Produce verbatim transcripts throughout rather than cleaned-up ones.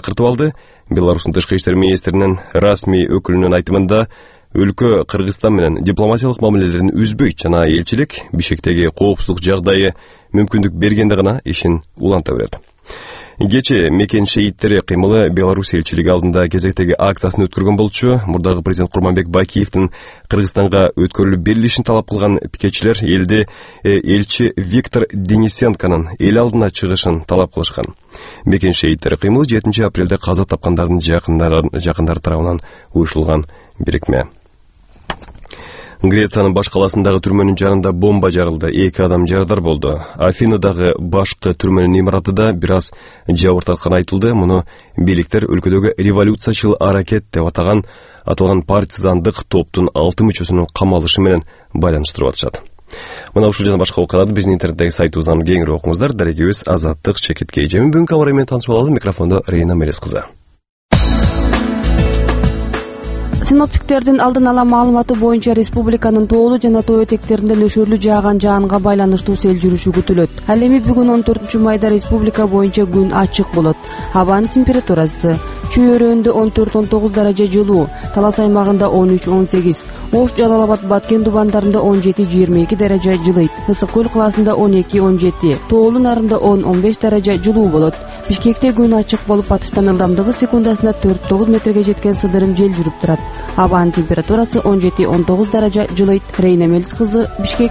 чакыртып алды. Беларустун тышкы иштер министринин расмий өкүлүнүн айтымында өлкө Кыргызстан менен дипломатиялык мамилелерин үзбөйт жана элчилик Бишкектеги коопсуздук жагдайы мүмкүндүк бергенде гана ишин уланта берет. Кече мекен шейиттери кыймылы Беларусь элчилиги алдында кезектеги акциясын өткөргөн болчу. Мурдагы президент Курманбек Бакиевдин Кыргызстанга өткөрүлүп берилишин талап кылган пикетчилер элде элчи Виктор Денисенконун эл алдына чыгышын талап кылышкан. Мекен шейиттери кыймылы жетинчи апрелде каза тапкандардын жакындары тарабынан уюшулган бирикме. Грециянын баш каласындагы түрмөнүн жанында бомба жарылды. Эки адам жарадар болду. Афинадагы башкы түрмөнүн имаратында бир аз жабыртаткан айтылды. Муну бийликтер өлкөдөгү революциячыл аракет деп атаган аталган партизандык топтун алты мүчөсүнүн камалышы менен байланыштырып атышат. Мына ушул жана башка окуяларды биздин интернеттеги сайтыбыздан кеңири окуңуздар. Дарегибиз Азаттык Чекиткей. Жеmin бүгүнкү кабар менен таанышып алалы. Микрофондо Рейна Мелес кызы. Синоптиктердин алдын ала маалыматы боюнча республиканын тоолуу жана тоо этектеринде нөшөрлүү жааган жаанга байланыштуу сел жүрүшү күтүлөт. Ал эми бүгүн он төртүнчү майда республика боюнча күн ачык болот. Абанын температурасы Чүй өрөөндө он төрт он тогуз даража жылуу, Талас аймагында он үч он сегиз, Ош, Жалал Абад, Баткен дубандарында он жети жыйырма эки даража жылыйт. Ысык көл каласында он эки он жети, Тоолуу нарында он он беш даража жылуу болот. Бишкекте күн ачык болуп, атыштан ылдамдыгы секундасына төрт тогуз метрге жеткен сыдырым жел жүрүп турат. Абанын температурасы он жети он тогуз даража жылыйт. Рейна Мелис кызы, Бишкек.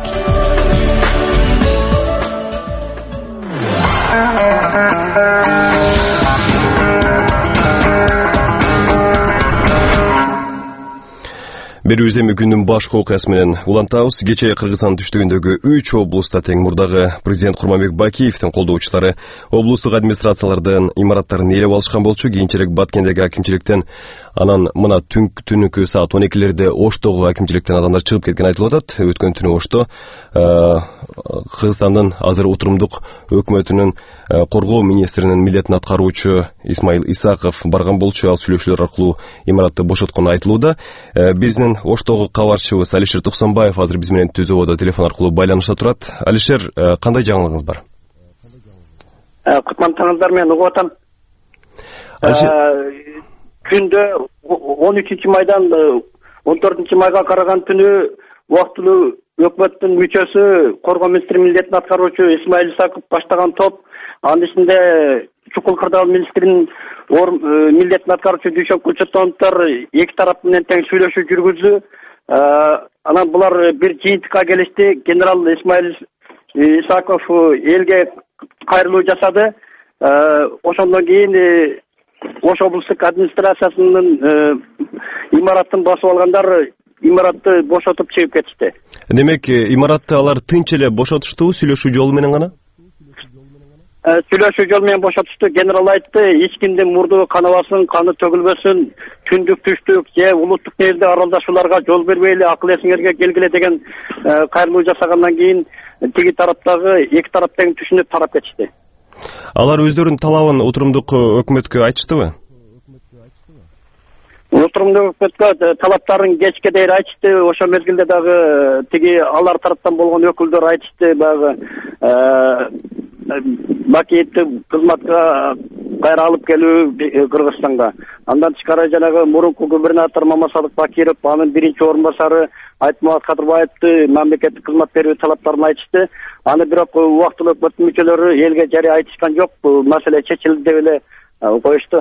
Берүүбүз эми күндүн башкы окуясы менен улантабыз. Кече Кыргызстан түштүгүндөгү үч облуста тең мурдагы президент Курманбек Бакиевдин колдоочулары облустук администрациялардын имараттарын ээлеп алышкан болчу. Кийинчерээк Баткендеги акимчиликтен, анан мына түнкү саат он экилерде Оштогу акимчиликтен адамдар чыгып кеткен айтылып атат. Өткөн түнү Ошто Кыргызстандын азыр утурумдук өкмөтүнүн коргоо министринин милдетин аткаруучу Исмаил Исаков барган болчу. Ал сүйлөшүүлөр аркылуу имаратты бошоткону айтылууда. Биздин Оштогу кабарчыбыз Алишер Туксанбаев азыр биз менен түзөбодо телефон аркылуу байланышта турат. Алишер, кандай жаңылыгыңыз бар? Кутмантаңыздар, мен угуп атам. Күндө он үчүнчү майдан он төртүнчү майга караган түнү убактылуу өкмөттүн мүчөсү, коргоо министри милдетин аткаруучу Исмаил Исаков баштаган топ, анын ичинде Чукул Кырдаал министринин милдетин аткаруучу Дүйшөн Кучутоновдор эки тарап менен тең сүйлөшүү жүргүздү. Анан булар бир жыйынтыкка келишти. Генерал Исмаил Исаков элге кайрылуу жасады. Ошондон кийин Ош облустук администрациясынын имаратын басып алгандар имаратты бошотуп чыгып кетишти. Демек, имаратты алар тынч эле бошотушту, сүйлөшүү жолу менен гана? Сүйлөшүү жол менен бошотушту. Генерал айтты, эч кимдин мурду канабасын, каны төгүлбөсүн, түндүк түштүк же улуттук нерде аралдашууларга жол бербейли, акыл эсиңерге келгиле деген кайрылуу жасагандан кийин тиги тараптагы эки тарап тең түшүнүп тарап кетишти. Алар өздөрүнүн талабын отурумдук өкмөткө айтыштыбы? Отурумдук өкмөткө талаптарын кечке дейин айтышты. Ошол мезгилде дагы тиги алар тараптан болгон өкүлдөр айтышты, баягы Бакиевди кызматка кайра алып келүү Кыргызстанга. Андан тышкары жанагы мурунку губернатор Мамасадык Бакиров, анын биринчи орун басары Айтмамат Кадырбаевди мамлекеттик кызмат берүү талаптарын айтышты. Аны бирок убактылуу өкмөттүн мүчөлөрү элге жарый айтышкан жок. Маселе чечилди деп эле коюшту.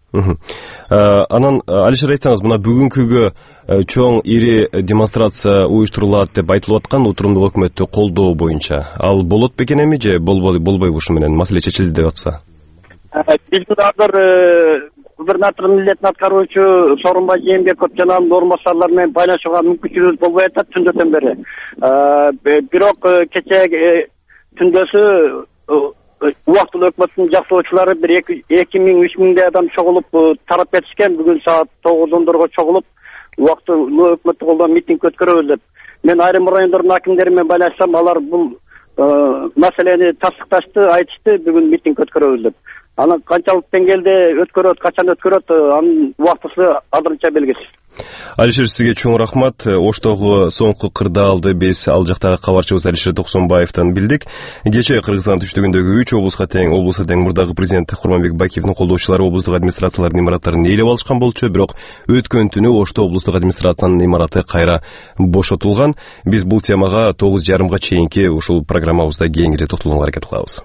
Анан Алишер, айтсаңыз, мына бүгүнкүгө чоң ири демонстрация уюштурулат деп айтылып аткан отурумдук өкмөттү колдоо боюнча. Ал болот бекен эми же болбойбу ушу менен маселе чечилди деп атса? Биздин азыр губернатор милдетин аткаруучу Сооронбай Жээнбеков жана анын орун басарлары менен байланышууга мүмкүнчүлүгүбүз болбой атат түндөтөн бери. Бирок кече түндөсү убактылуу өкмөттүн жактоочулары бир эки миң үч миңдей адам чогулуп тарап кетишкен. Бүгүн саат тогуз ондорго чогулуп убактылуу өкмөттү колдоо митинг өткөрөбүз деп. Мен айрым райондордун акимдери менен байланышсам, алар бул маселени тастыкташты, айтышты, бүгүн митинг өткөрөбүз деп. Анан канчалык деңгээлде өткөрөт, качан өткөрөт, анын убактысы азырынча белгисиз. Алишер, сизге чоң рахмат. Оштогу соңку кырдаалды биз ал жактагы кабарчыбыз Алишер Токсонбаевден билдик. Кечээ Кыргызстан түштүгүндөгү үч облуска тең облусту тең мурдагы президент Курманбек Бакиевдин колдоочулары облустук администрациялардын имараттарын ээлеп алышкан болчу, бирок өткөн түнү Ошто облустук администрациянын имараты кайра бошотулган. Биз бул темага тогуз жарымга чейинки ушул программабызда кеңири токтолууга аракет кылабыз.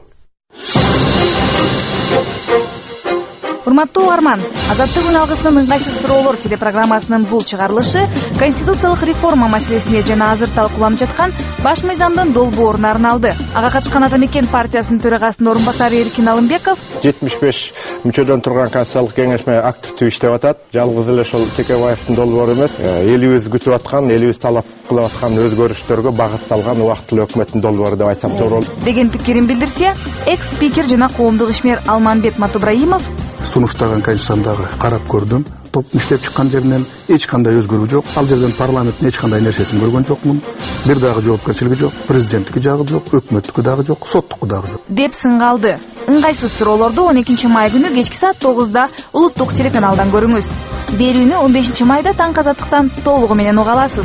Урматтуу угарман, Азаттык күн алгысынын ыңгайсыз суроолор телепрограммасынын бул чыгарылышы конституциялык реформа маселесине жана азыр талкууланып жаткан баш мыйзамдын долбооруна арналды. Ага катышкан Атамекен партиясынын төрагасынын орун басары Эркин Алымбеков жетимиш беш мүчөдөн турган конституциялык кеңешме активдүү иштеп атат. Жалгыз эле ошол Текебаевдин долбоору эмес, элибиз күтүп аткан, элибиз талап кылып аткан өзгөрүштөргө багытталган убактылуу өкмөттүн долбоору деп айтсам туура болот деген пикирин билдирсе, экс-спикер жана коомдук ишмер Алмамбет Матубраимов сунуштаган конституциямдагы карап көрдүм. Топ иштеп чыккан жеринен эч кандай өзгөрүү жок. Ал жерден парламенттин эч кандай нерсесин көргөн жокмун. Бир дагы жоопкерчилиги жок, президенттики жагы жок, өкмөттүкү дагы жок, соттуку дагы жок деп сынгалды. Ыңгайсыз суроолорду он экинчи май күнү кечки саат тогузда улуттук телеканалдан көрүңүз. Берүүнү он бешинчи майда таң азаттыктан толугу менен уга аласыз.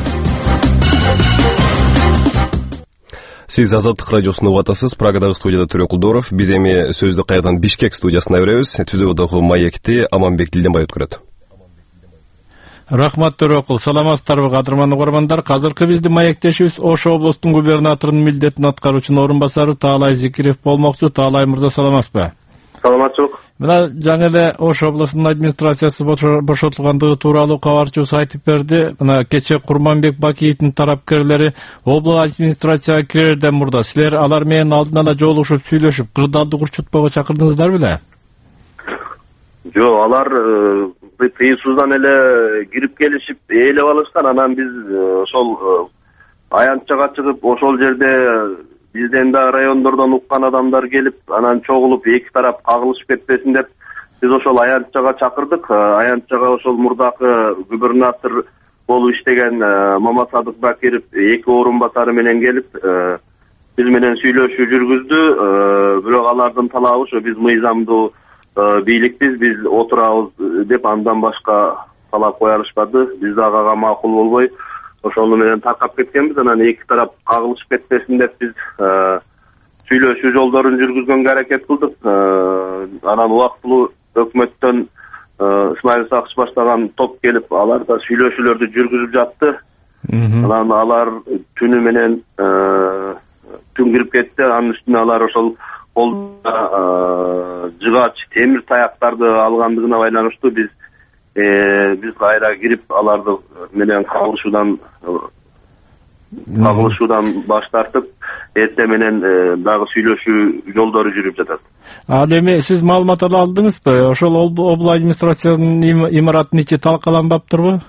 Сиз Азаттык радиосун угуп атасыз. Прагадагы студияда Төрө Кулдоров. Биз эми сөздү кайрадан Бишкек студиясына беребиз. Түзөөдөгү маекти Аманбек Дилденбай өткөрөт. Рахмат Төрөкул, саламатсыздарбы кадырман угармандар. Азыркы биздин маектешибиз Ош облустунун губернаторунун милдетин аткаруучунун орун басары Таалай Зикирев болмокчу. Таалай мырза, саламатсызбы? Саламатчылык. Мына жаңы эле Ош облусунун администрациясы бошотулгандыгы тууралуу кабарчыбыз айтып берди. Мына кечээ Курманбек Бакиевдин тарапкерлери облус администрацияга кирерден мурда силер алар менен алдын ала жолугушуп сүйлөшүп, кырдаалды курчутпого чакырдыңыздар беле? Жок, алар тыйынсыздан эле кирип келишип, ээлеп алышкан. Анан биз ошол аянтчага чыгып, ошол жерде бизден да райондордон уккан адамдар келип, анан чогулуп эки тарап кагылышып кетпесин деп биз ошол аянтчага чакырдык. Аянтчага ошол мурдакы губернатор болуп иштеген Мамасадык Бакиров эки орун басары менен келип, биз менен сүйлөшүү жүргүздү. Бирок алардын талабы ошо биз мыйзамдуу бийликпиз, биз отурабыз деп, андан башка талап кое алышпады. Биз дагы ага макул болбой ошону менен таркап кеткенбиз. Анан эки тарап кагылышып кетпесин деп биз сүйлөшүү жолдорун жүргүзгөнгө аракет кылдык. Анан убактылуу өкмөттөн Исмаил Сакыч баштаган топ келип, алар да сүйлөшүүлөрдү жүргүзүп жатты. Анан алар түнү менен түн кирип кетти. Анын үстүнө алар ошол колдо жыгач темир таяктарды алгандыгына байланыштуу биз биз кайра кирип аларды менен кагылышуудан кагылышуудан баш тартып, эрте менен дагы сүйлөшүү жолдору жүрүп жатат. Ал эми сиз маалымат ала алдыңызбы? Ошол облус администрациянын имараттын ичи талкаланбаптырбы?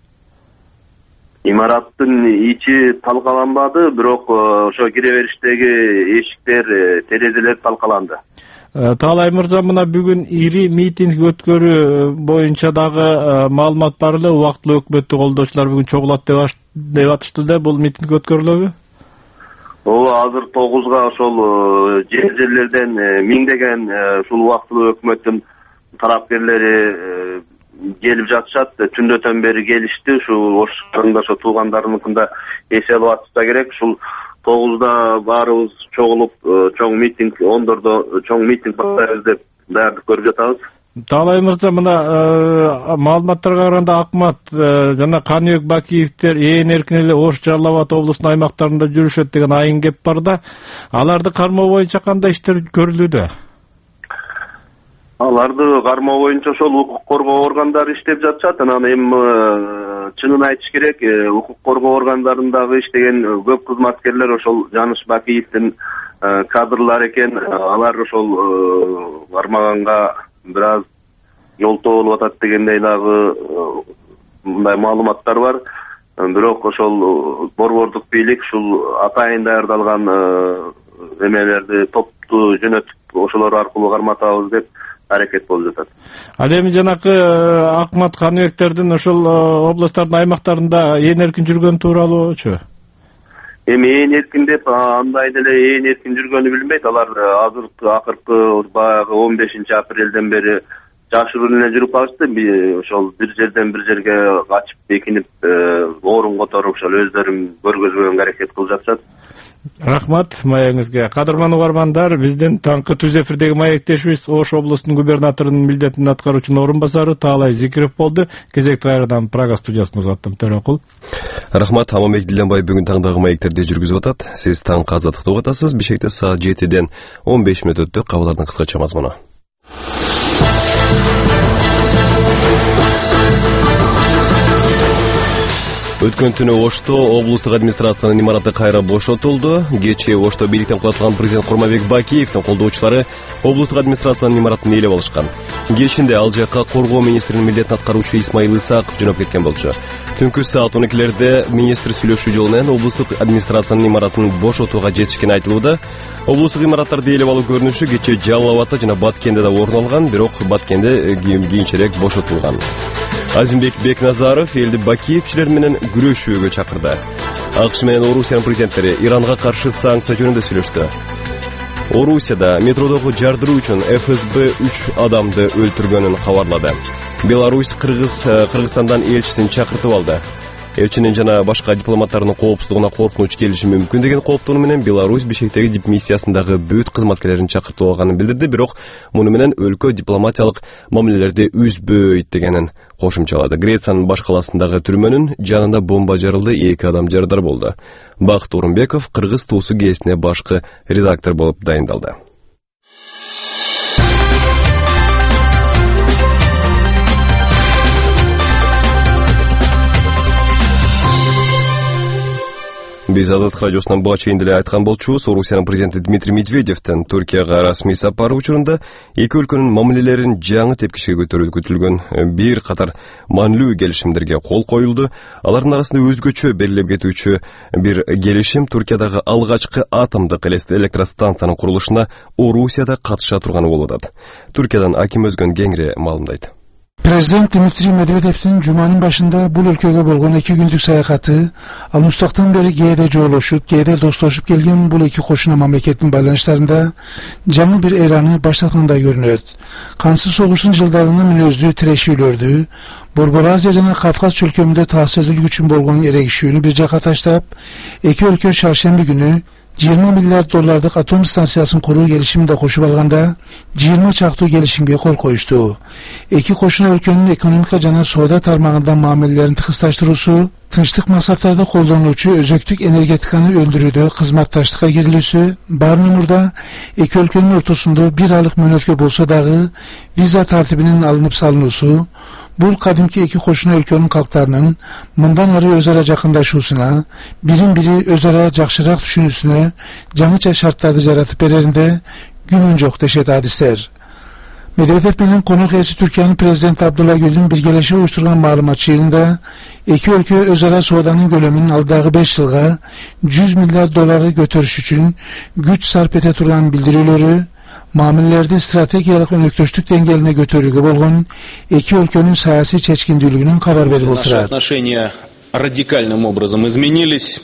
Имараттын ичи талкаланбады, бирок ошо кире бериштеги эшиктер, терезелер талкаланды. Таалай мырза, мына бүгүн ири митинг өткөрүү боюнча дагы маалымат бар эле. Убактылуу өкмөттү колдоочулар бүгүн чогулат деп атышты да, бул митинг өткөрүлөбү? Ооба, азыр тогузга ошол жер жерлерден миңдеген ушул убактылуу өкмөттүн тарапкерлери келип жатышат. Түндөтөн бери келишти. Ушул Ош шаарында ошо туугандарыныкында эс алып атышса керек. Ушул тогузда баарыбыз чогулуп, чоң митинг, ондордо чоң митинг баштайбыз деп даярдык көрүп жатабыз. Таалай мырза, мына маалыматтарга караганда Акмат жана Каныбек Бакиевдер ээн эркин эле Ош, Жалал Абад облусунун аймактарында жүрүшөт деген айын кеп бар да. Аларды кармоо боюнча кандай иштер көрүлүүдө? Аларды кармоо боюнча ошол укук коргоо органдары иштеп жатышат. Анан эми чынын айтыш керек, укук коргоо органдарындагы иштеген көп кызматкерлер ошол Жаныш Бакиевдин кадрлары экен. Алар ошол кармаганга бир аз жолтоо болуп атат дегендей дагы мындай маалыматтар бар. Бирок ошол борбордук бийлик ушул атайын даярдалган эмелерди, топту жөнөтүп ошолор аркылуу карматабыз деп аракет болуп жатат. Ал эми жанакы Акмат Каныбектердин ошол областтардын аймактарында ээн эркин жүргөн тууралуучу? эми ээн эркин деп андай деле ээн эркин жүргөнү билинбейт. Алар азыркы акыркы баягы он бешинчи апрелден бери жашыруун эле жүрүп алышты. Ошол бир жерден бир жерге качып бекинип орун которуп ошол өздөрүн көргөзгөнгө аракет кылып жатышат. Рахмат маегиңизге. Кадырман угармандар, биздин таңкы түз эфирдеги маектешибиз Ош облусунун губернаторунун милдетин аткаруучунун орун басары Таалай Зикиров болду. Кезекти кайрадан Прага студиясына узаттым. Төрөкул. Рахмат, Аманбек Дилденбай бүгүн таңдагы маектерди жүргүзүп атат. Сиз таң казаттыкты угуп атасыз. Бишкекте саат жетиден он беш мүнөт өттү. Кабарлардын кыскача мазмуну. Өткөн түнү Ошто облустук администрациянын имараты кайра бошотулду. Кечээ Ошто бийликтен кулатылган президент Курманбек Бакиевдин колдоочулары облустук администрациянын имаратын ээлеп алышкан. Кечинде ал жакка коргоо министринин милдетин аткаруучу Исмаил Исаков жөнөп кеткен болчу. Түнкү саат он экилерде министр сүйлөшүү жолу менен облустук администрациянын имаратын бошотууга жетишкени айтылууда. Облустук имараттарды ээлеп алуу көрүнүшү кечээ Жалал Абадта жана Баткенде да орун алган, бирок Баткенде кийинчерээк бошотулган. Азимбек Бекназаров элди Бакиевчилер менен күрөшүүгө чакырды. АКШ менен Орусиянын президенттери Иранга каршы санкция жөнүндө сүйлөштү. Орусияда метродогу жардыруу үчүн эф эс бэ үч адамды өлтүргөнүн кабарлады. Беларусь Кыргыз Кыргызстандан элчисин чакыртып алды. Элчинин жана башка дипломаттардын коопсуздугуна коркунуч келиши мүмкүн деген кооптонуу менен Беларусь Бишкектеги дипмиссиясындагы бүт кызматкерлерин чакыртып алганын билдирди, бирок муну менен өлкө дипломатиялык мамилелерди үзбөйт дегенин кошумчалады. Грециянын баш каласындагы түрмөнүн жанында бомба жарылды, эки адам жарадар болду. Бакыт Орунбеков Кыргыз туусу гезитине башкы редактор болуп дайындалды. Биз Азаттык радиосунан буга чейин деле айткан болчубуз, Орусиянын президенти Дмитрий Медведевдин Түркияга расмий сапары учурунда эки өлкөнүн мамилелерин жаңы тепкичке көтөрүүгө күтүлгөн бир катар маанилүү келишимдерге кол коюлду. Алардын арасында өзгөчө белгилеп кетүүчү бир келишим Түркиядагы алгачкы атомдук электростанциянын курулушуна Орусияда катыша турганы болуп атат. Түркиядан Аким Өзгөн кеңири маалымдайт. Президент Дмитрий Медведевдин жуманын башында бул өлкөгө болгон эки күндүк саякаты ал мустактан бери кээде жоолошуп, кээде достошуп келген бул эки кошуна мамлекеттин байланыштарында жаңы бир эраны баштаткандай көрүнөт. Кансыз согуштун жылдарында мүнөздүү тирешүүлөрдү, Борбор Азия жана Кавказ чөлкөмүндө таасирдүү үчүн болгон эрегишүүнү бир жакка таштап, эки өлкө чаршемби күнү жыйырма миллиард доллардык атом станциясын куруу келишимин да кошуп алганда жыйырма чактуу келишимге кол коюшту. Эки кошуна өлкөнүн экономика жана соода тармагында мамилелерин тыгыздаштыруусу, тынчтык максаттарда колдонулуучу өзөктүк энергетиканы өндүрүүдө кызматташтыкка кирилүүсү, баарын мурда эки өлкөнүн ортосунда бир айлык мөөнөткө болсо дагы виза тартибинин алынып салынуусу, бул кадимки эки кошуна өлкөнүн калктарынын мындан ары өз ара жакындашуусуна, бирин бири өз ара жакшыраак түшүнүүсүнө жаңыча шарттарды жаратып береринде күмөн жок дешет адистер. Медведев менен конок ээси Түркиянын президенти Абдулла Гүлдүн биргелешип уюштурган маалымат жыйынында эки өлкө өз ара сооданын көлөмүн алдагы беш жылга жүз миллиард долларды көтөрүш үчүн күч сарп эте турганын билдирүүлөрү, мамилелерди стратегиялык өнөктөштүк деңгээлине көтөрүүгө болгон эки өлкөнүн саясий чечкиндүүлүгүнөн кабар берип отурат. Наши отношения радикальным образом изменились.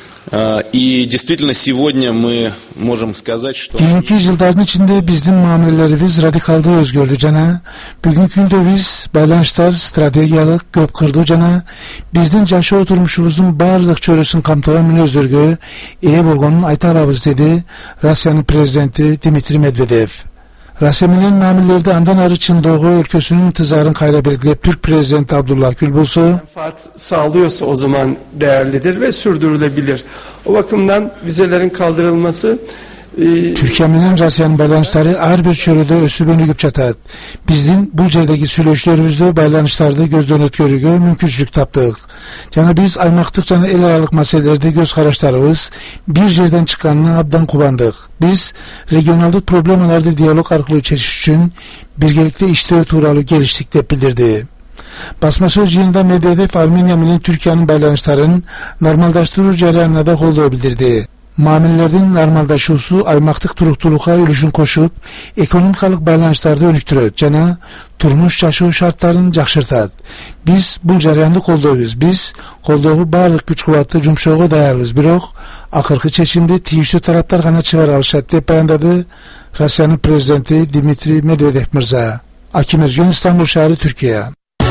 И действительно сегодня мы можем сказать, что кийинки жылдардын ичинде биздин мамилелерибиз радикалдуу өзгөрдү жана бүгүнкү күндө биз байланыштар стратегиялык, көп кырдуу жана биздин жашоо турмушубуздун баардык чөйрөсүн камтыган мүнөздөргө ээ болгонун айта алабыз, деди Россиянын президенти Дмитрий Медведев. Россия менен мамилелерди андан ары чындоого өлкөсүнүн интизарын кайра белгилеп Türk президенти Abdullah Gül bolsa menfaat sağlıyorsa o zaman değerlidir ve sürdürülebilir. O bakımdan vizelerin kaldırılması Türkiye менен Россиянын байланыштары ар бир чөйрөдө өсүп өнүгүп жатат. Биздин бул жердеги сүйлөшүүлөрүбүздө байланыштарды көздөн өткөрүүгө мүмкүнчүлүк таптык. Жана биз аймактык жана эл аралык маселелерде көз караштарыбыз бир жерден чыкканына абдан кубандык. Биз регионалдык проблемаларды диалог аркылуу чечиш үчүн биргеликте иштөө тууралуу келиштик деп билдирди. Басма сөз жыйынында Медведев Армения менен Түркиянын байланыштарын нормалдаштыруу жарыянына да колдоо билдирди. Мамилелердин нормалдашуусу аймактык туруктуулукка үлүшүн кошуп, экономикалык байланыштарды өнүктүрөт жана турмуш жашоо шарттарын жакшыртат. Биз бул жарыянды колдойбуз. Биз колдоого баардык күч кубатты жумшоого даярбыз, бирок акыркы чечимди тийиштүү тараптар гана чыгара алышат деп баяндады Россиянын президенти Дмитрий Медведев мырза. Аким Özgen, İstanbul şehri, Türkiye.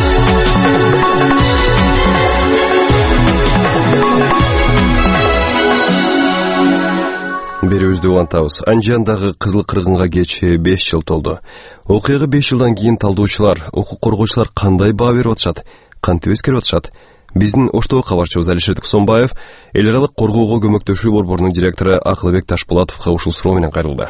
Берүүбүздү улантабыз. Анжиандагы Кызыл кыргынга кеч беш жыл толду. Окуяга беш жылдан кийин талдоочулар, укук коргоочулар кандай баа берип атышат, кантип эскерип атышат? Биздин Оштоо кабарчыбыз Алишер Туксонбаев эл аралык коргоого көмөктөшүү борборунун директору Акылбек Ташпулатовго ушул суроо менен кайрылды.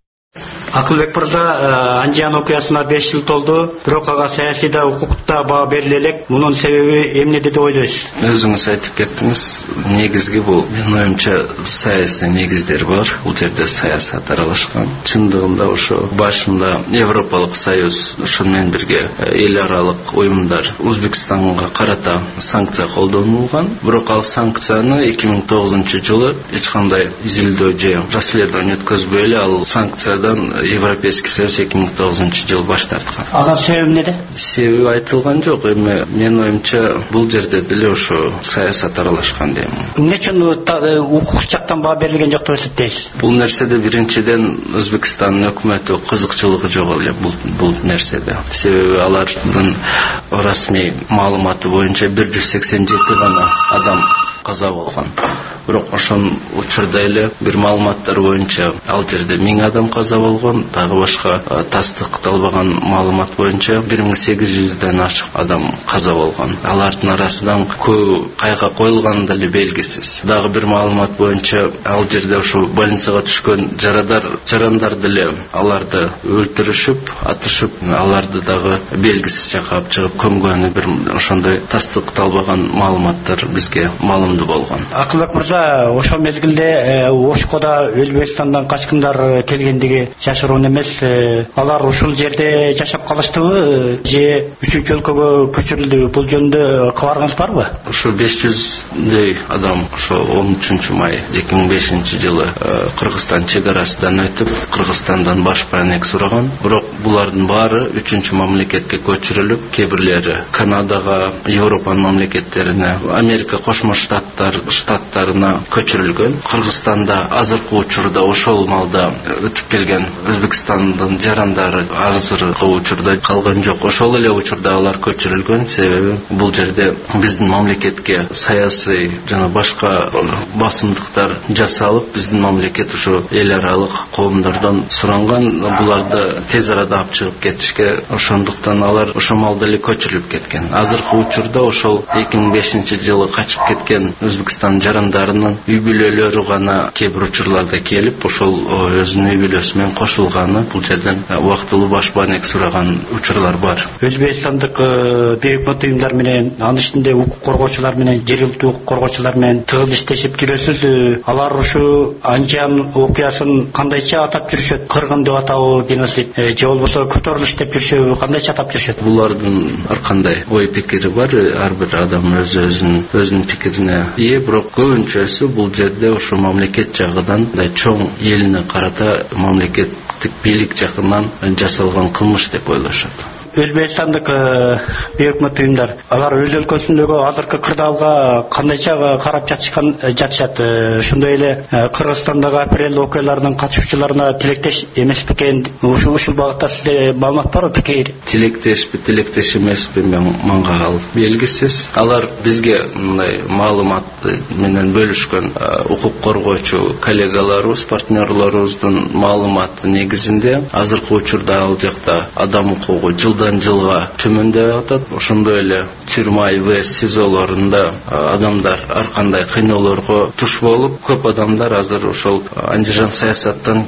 Акылбек мырза, Анжиан окуясына беш жыл толду, бирок ага саясийда, укукта баа бериле элек. Мунун себеби эмнеде деп ойлойсуз? Өзүңүз айтып кеттиңиз, негизги бул. Менин оюмча саясий негиздер бар. Бул жерде саясат аралашкан. Чындыгында ошо башында Европалык союз, ошол менен бирге эл аралык уюмдар Өзбекстанга карата санкция колдонулган. Бирок ал санкцияны эки миң тогузунчу жылы эч кандай изилдөө же расследование өткөзбөй эле ал санкциядан Европейский союз эки миң тогузунчу жылы баш тарткан. Ага себеби эмнеде? Себеби айтылган жок. Эми менин оюмча бул жерде деле ошо саясат аралашкан дейм. Эмне үчүн укук жактан баа берилген жок деп эсептейсиз? Бул нерседе биринчиден Өзбекстандын өкмөтү кызыкчылыгы жок эле бул бул нерседе. Себеби алардын расмий маалыматы боюнча бир жүз сексен жети гана адам каза болгон. Бирок ошон учурда эле бир маалыматтар боюнча ал жерде миң адам каза болгон, дагы башка тастыкталбаган маалымат боюнча бир миң сегиз жүздөн ашык адам каза болгон. Алардын арасынан көбү кайга коюлганы деле белгисиз. Дагы бир маалымат боюнча ал жерде ошо больницага түшкөн жарадар, жарандар деле аларды өлтүрүшүп, атышып, аларды дагы белгисиз жакка алып чыгып көмгөнү бир ошондой тастыкталбаган маалыматтар бизге маалымдуу болгон. Акылбек мырза, ошол мезгилде Ошкода Өзбекстандан качкындар келгендиги жашыруун эмес. Алар ушул жерде жашап калыштыбы же үчүнчү өлкөгө көчүрүлдүбү? Бул жөнүндө кабарыңыз барбы? Ошо беш жүздөй адам ошо он үчүнчү май эки миң бешинчи жылы Кыргызстан чек арасынан өтүп, Кыргызстандан баш байнек сураган. Бирок булардын баары үчүнчү мамлекетке көчүрүлүп, кээ бирлери Канадага, Европанын мамлекеттерине, Америка Кошмо Штаттар штаттарына көчүрүлгөн. Кыргызстанда азыркы учурда ошол малда өтүп келген Өзбекстандын жарандары азыркы учурда калган жок. Ошол эле учурда алар көчүрүлгөн. Себеби бул жерде биздин мамлекетке саясий жана башка басымдыктар жасалып, биздин мамлекет ошо эл аралык коомдордон суранган, буларды тез арада алып чыгып кетишке, ошондуктан алар ошол малда эле көчүрүлүп кеткен. Азыркы учурда ошол эки миң бешинчи жылы качып кеткен Өзбекстан жарандарынын үй бүлөлөрү гана кээ бир учурларда келип, ошол өзүнүн үй бүлөсү менен кошулганы, бул жерден убактылуу баш байнек сураган учурлар бар. Өзбекстандык бейөкмөт уюмдар менен, анын ичинде укук коргоочулар менен, жергиликтүү укук коргоочулар менен тыгыз иштешип жүрөсүз. Алар ушу Анжиан окуясын кандайча атап жүрүшөт? Кыргын деп атабы, геноцид же болбосо көтөрүлүш деп жүрүшөбү? Кандайча атап жүрүшөт? Булардын ар кандай ой пикири бар, ар бир адам өз өзүнүн өзүнүн пикирине ие, бирок көбүнчөсү бул жерде ошо мамлекет жагынан чоң элине карата мамлекеттик бийлик жагынан жасалган кылмыш деп ойлошот. Өзбекстандык бейөкмөт уюмдар алар өз өлкөсүндөгү азыркы кырдаалга кандайча карап жатышкан жатышат? Ошондой эле Кыргызстандагы апрель окуяларынын катышуучуларына тилектеш эмес бекен? Ушул ушул багытта сизде маалымат барбы, пикир? Тилектешпи, тилектеш эмеспи, мага ал белгисиз. Алар бизге мындай маалымат менен бөлүшкөн укук коргоочу коллегаларыбыз, партнерлорубуздун маалыматы негизинде азыркы учурда ал жакта адам укугу жылдан жылга төмөндөп атат. Ошондой эле тюрма ИВ СИЗОлорунда адамдар ар кандай кыйноолорго туш болуп, көп адамдар азыр ошол Андижан саясаттан,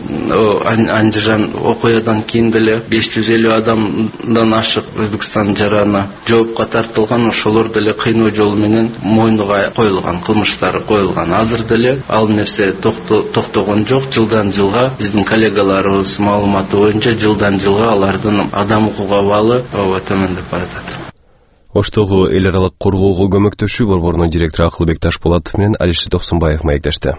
Андижан окуядан кийин деле беш жүз элүү адамдан ашык Өзбекстан жараны жоопко тартылган. Ошолор деле кыйноо жол менен мойнуга коюлган, кылмыштары коюлган. Азыр деле ал нерсе токтогон жок. Жылдан жылга биздин коллегаларыбыз маалыматы боюнча жылдан жылга алардын адам укугу абалы төмөндөп баратат. Оштогу эл аралык коргоого көмөктөшүү борборунун директору Акылбек Ташпулатов менен Алишер Туксонбаев маектешти.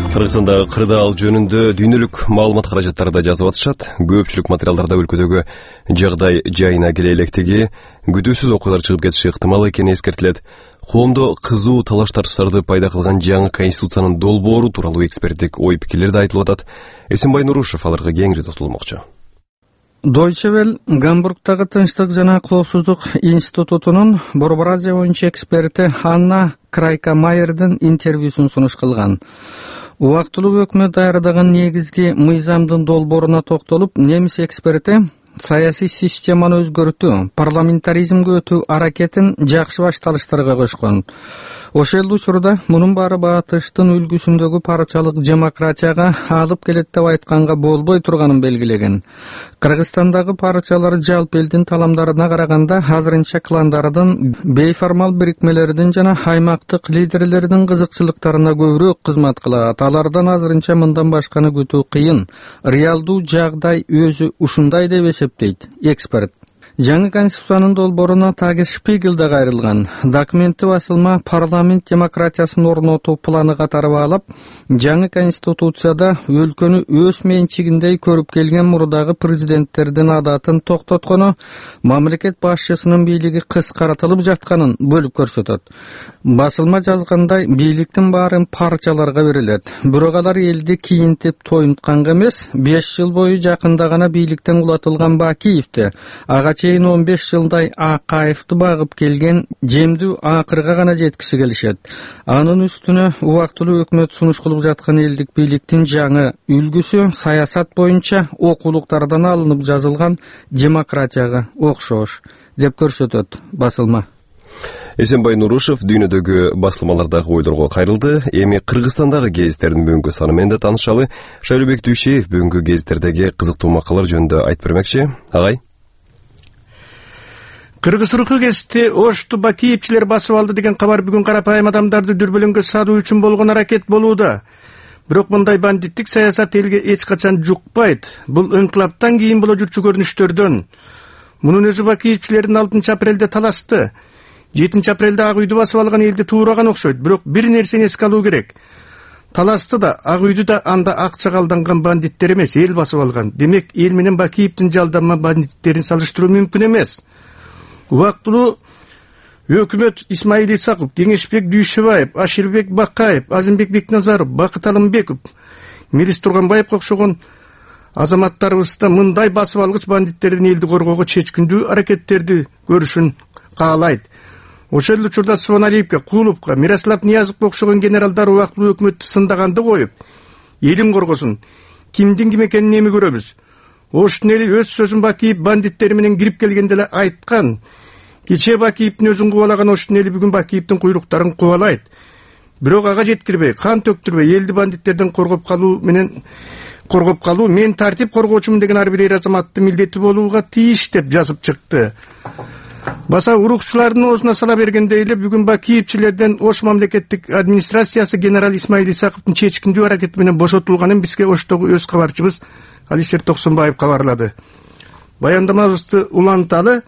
Кыргызстандагы кырдаал жөнүндө дүйнөлүк маалымат каражаттары да жазып атышат. Көпчүлүк материалдарда өлкөдөгү жагдай жайына келе электиги, күтүүсүз окуялар чыгып кетиши ыктымал экени эскертилет. Коомдо кызуу талаш тартыштарды пайда кылган жаңы конституциянын долбоору тууралуу эксперттик ой пикирлер да айтылып атат. Эсенбай Нурушев аларга кеңири тотулмокчу. Deutsche Welle Гамбургдагы Тынчтык жана Коопсуздук институтунун Борбор Азия боюнча эксперти Анна Крайка-Майердин интервьюсун сунуш кылган. Убактылуу өкмөт даярдаган негизги мыйзамдын долбооруна токтолуп, немис эксперти саясий системаны өзгөртүү, парламентаризмге өтүү аракетин жакшы башталыштарга көчкөн. Ошол учурда мунун баары Батыштын үлгүсүндөгү парчалык демократияга алып келет деп айтканга болбой турганын белгилеген. Кыргызстандагы парчалар жалпы элдин таламдарына караганда азырынча кландардын, бейформал бирикмелердин жана аймактык лидерлердин кызыкчылыктарына көбүрөөк кызмат кылат. Алардан азырынча мындан башканы күтүү кыйын. Реалдуу жагдай өзү ушундай деп эсептейт эксперт. Жаңы конституциянын долбооруна Tagesspiegel да кайрылган. Документи басылма парламент демократиясын орнотуу планы катары баалап, жаңы конституцияда өлкөнү өз менчигиндей көрүп келген мурдагы президенттердин адатын токтоткону, мамлекет башчысынын бийлиги кыскартылып жатканын бөлүп көрсөтөт. Басылма жазгандай, бийликтин баарын парчаларга берилет. Бирок алар элди кийинтип тоюнтканга эмес, беш жыл бою жакында гана бийликтен улатылган Бакиевди, ага он беш жылдай Акаевди багып келген жемдүү акырга гана жеткиси келишет. Анын үстүнө убактылуу өкмөт сунуш кылып жаткан элдик бийликтин жаңы үлгүсү саясат боюнча окуулуктардан алынып жазылган демократияга окшош деп көрсөтөт басылма. Эсенбай Нурушев дүйнөдөгү басылмалардагы ойлорго кайрылды. Эми Кыргызстандагы гезиттердин бүгүнкү саны менен да таанышалы. Шайлообек Дүйшеев бүгүнкү гезиттердеги кызыктуу макалалар жөнүндө айтып бермекчи. Агай. Кыргыз руху гезити Ошту Бакиевчилер басып алды деген кабар бүгүн карапайым адамдарды дүрбөлөңгө салуу үчүн болгон аракет болууда. Бирок мындай бандиттик саясат элге эч качан жукпайт. Бул ыңкылаптан кийин боло жүрчү көрүнүштөрдөн. Мунун өзү Бакиевчилердин алтынчы апрелде таласты. жетинчи апрелде Ак үйдү басып алган элди туураган окшойт. Бирок бир нерсени эске алуу керек. Таласты да, Ак үйдү да анда акчага алданган бандиттер эмес, эл басып алган. Демек, эл менен Бакиевдин жалданма бандиттерин салыштыруу мүмкүн эмес. Убактылуу өкмөт Исмаил Исаков, Кеңешбек Дүйшөбаев, Аширбек Бакаев, Азимбек Бекназаров, Бакыт Алымбеков, Мирис Турганбаевге окшогон азаматтарыбызда мындай басып алгыч бандиттердин элди коргоого чечкиндүү аракеттерди көрүшүн каалайт. Ошол учурда Сваналиевге, Куловго, Мирослав Ниязовго окшогон генералдар убактылуу өкмөттү сындаганды коюп, элин коргосун. Кимдин ким экенин эми көрөбүз. Оштун эли өз сөзүн Бакиев бандиттери менен кирип келгенде эле айткан. Кечээ Бакиевдин өзүн кубалаган Оштун эли бүгүн Бакиевдин куйруктарын кубалайт. Бирок ага жеткирбей, кан төктүрбөй элди бандиттерден коргоп калуу менен коргоп калуу мен тартип коргоочумун деген ар бир эр азаматтын милдети болууга тийиш деп жазып чыкты. Баса урукчулардын оозуна сала бергендей эле бүгүн Бакиевчилерден Ош мамлекеттик администрациясы генерал Исмаил Исаковдун чечкиндүү аракети менен бошотулганын бизге Оштогу өз кабарчыбыз Алишер Токсонбаев кабарлады. Баяндамабызды уланталы.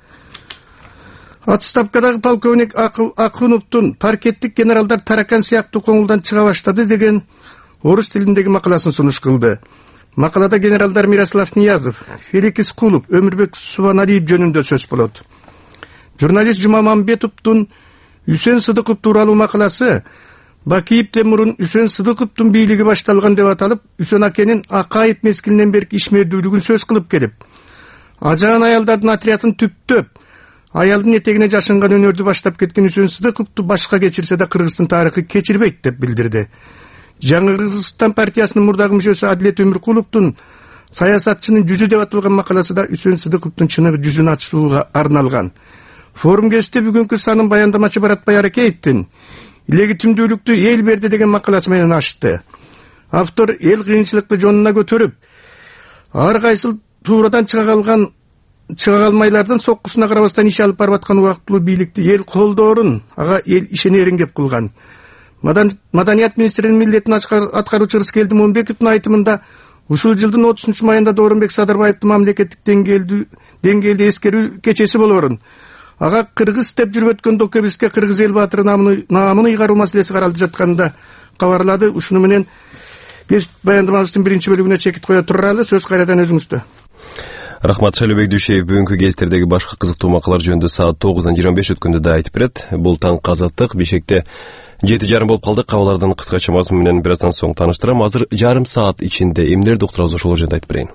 Отставкадагы полковник Акуновдун паркеттик генералдар таракан сыяктуу коңулдан чыга баштады деген орус тилиндеги макаласын сунуш кылды. Макалада генералдар Мирослав Ниязов, Феликс Кулов, Өмүрбек Субаналиев жөнүндө сөз болот. Журналист Жума Мамбетовдун Үсен Сыдыков тууралуу макаласы Бакиевден мурун Үсен Сыдыковдун бийлиги башталган деп аталып, Үсен акенин Акаев мезгилинен берки ишмердүүлүгүн сөз кылып келип, ажаан аялдардын отрядын түптөп, аялдын этегине жашынган өнөрдү баштап кеткен Үсен Сыдыковду башка кечирсе да Кыргыздын тарыхы кечирбейт деп билдирди. Жаңы Кыргызстан партиясынын мурдагы мүчөсү Адилет Өмүркуловдун саясатчынын жүзү деп аталган макаласында Үсен Сыдыковдун чыныгы жүзүн ачууга арналган. Форум гезити бүгүнкү санын баяндамачы Баратбай Аракеевдин легитимдүүлүктү эл берди деген макаласы менен ачты. Автор эл кыйынчылыкты жонуна көтөрүп, ар кайсыл туурадан чыга калган чыга калмайлардын соккусуна карабастан иш алып барып аткан убактылуу бийликти эл колдоорун, ага эл ишенерин кеп кылган. Маданият министринин милдетин аткаруучу Рыскелди Момбековдун айтымында ушул жылдын отузунчу майында Дооронбек Садырбаевдин мамлекеттик деңгээлде эскерүү кечеси болорун, ага кыргыз деп жүрүп өткөн докебизге кыргыз эл баатыры наамын ыйгаруу маселеси каралып жатканында кабарлады. Ушуну менен кесип баяндамабыздын биринчи бөлүгүнө чекит кое туралы. Сөз кайрадан өзүңүздө. Рахмат Шайлообек Дүйшеев бүгүнкү гезиттердеги башка кызыктуу макалалар жөнүндө саат тогуздан жыйырма беш өткөндө да айтып берет. Бул таң Азаттык. Бишкекте жети жарым болуп калдык. Кабарлардын кыскача мазмуну менен бир аздан соң тааныштырам. Азыр жарым саат ичинде эмнелерди уктурабыз, ошол жөнүндө айтып берейин.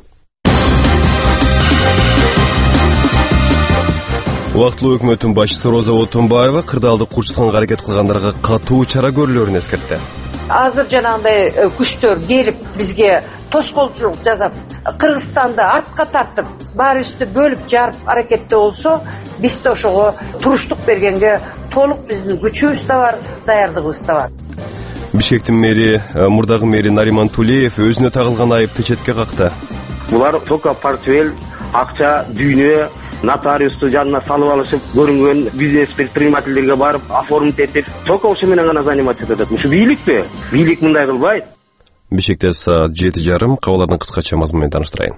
Убактылуу өкмөттүн башчысы Роза Отунбаева кырдаалды курчутканга аракет кылгандарга катуу чара көрүлөрүн эскертти. Азыр жанагындай күчтөр келип бизге тоскоолчулук жасап, Кыргызстанды артка тартып, баары үстү бөлүп жарып аракетте болсо, биз да ошого туруштук бергенге толук биздин күчүбүз да бар, даярдыгыбыз да бар. Бишкектин мэри, мурдагы мэри Нариман Тулеев өзүнө тагылган айыпты четке какты. Булар только портфель, акча, дүйнө, нотариусту жанына салып алышып, көрүнгөн бизнес предпринимательдерге барып, оформить этип, только ошо менен гана заниматься этет. Ушу бийликпи? Бийлик мындай кылбайт. Бишкекте саат жети жарым, кабарлардын кыскача мазмуну менен тааныштырайын.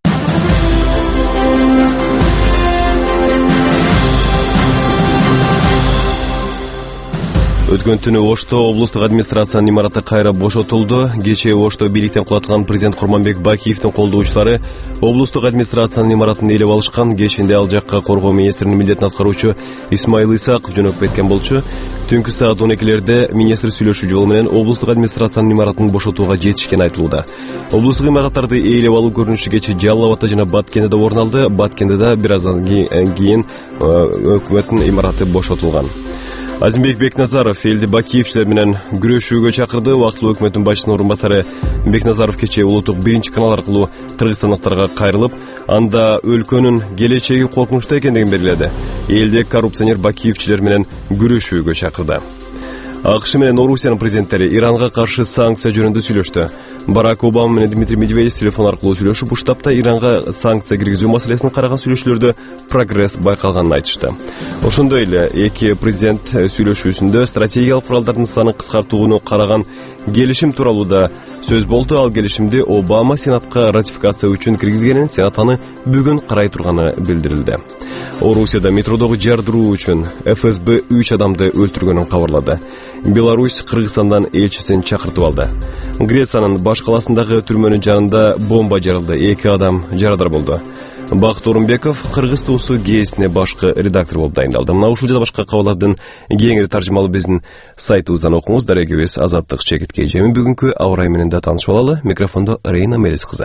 Өткөн түнү Ошто облустук администрациянын имараты кайра бошотулду. Кечээ Ошто бийликтен кулатылган президент Курманбек Бакиевдин колдоочулары облустук администрациянын имаратын ээлеп алышкан. Кечинде ал жакка коргоо министринин милдетин аткаруучу Исмаил Исаков жөнөп кеткен болчу. Түнкү саат он экилерде министр сүйлөшүү жолу менен облустук администрациянын имаратын бошотууга жетишкен айтылууда. Облустук имараттарды ээлеп алуу көрүнүшү кечээ Жалал Абадта жана Баткендеде орун алды. Баткендеде бир аздан кийин өкмөттүн имараты бошотулган. Азимбек Бекназаров элди Бакиевчилер менен күрөшүүгө чакырды. Убактылуу өкмөттүн башчысынын орун басары Бекназаров кечээ улуттук биринчи канал аркылуу кыргызстандыктарга кайрылып, анда өлкөнүн келечеги коркунучта экендигин белгиледи. Элде коррупционер Бакиевчилер менен күрөшүүгө чакырды. АКШ менен Орусиянын президенттери Иранга каршы санкция жөнүндө сүйлөштү. Барак Обама менен Дмитрий Медведев телефон аркылуу сүйлөшүп, штабта Иранга санкция киргизүү маселесин караган сүйлөшүүлөрдө прогресс байкалганын айтышты. Ошондой эле эки президент сүйлөшүүсүндө стратегиялык куралдардын санын кыскартууну караган келишим тууралуу да сөз болду. Ал келишимди Обама Сенатка ратификация үчүн киргизгенин, Сенат аны бүгүн карай турганы билдирилди. Орусияда метродогу жардыруу үчүн эф эс бэ үч адамды өлтүргөнүн кабарлады. Беларусь Кыргызстандан элчисин чакыртып алды. Грециянын баш каласындагы түрмөнүн жанында бомба жарылды. Эки адам жарадар болду. Бакыт Орунбеков Кыргыз туусу гезитине башкы редактор болуп дайындалды. Мына ушул жана башка кабарлардын кеңири таржымалуу биздин сайтыбыздан окуңуз. Дарегибиз Азаттык чекитке жеми бүгүнкү аба ырайы менен да таанышып алалы. Микрофондо Рейна Мелис кызы.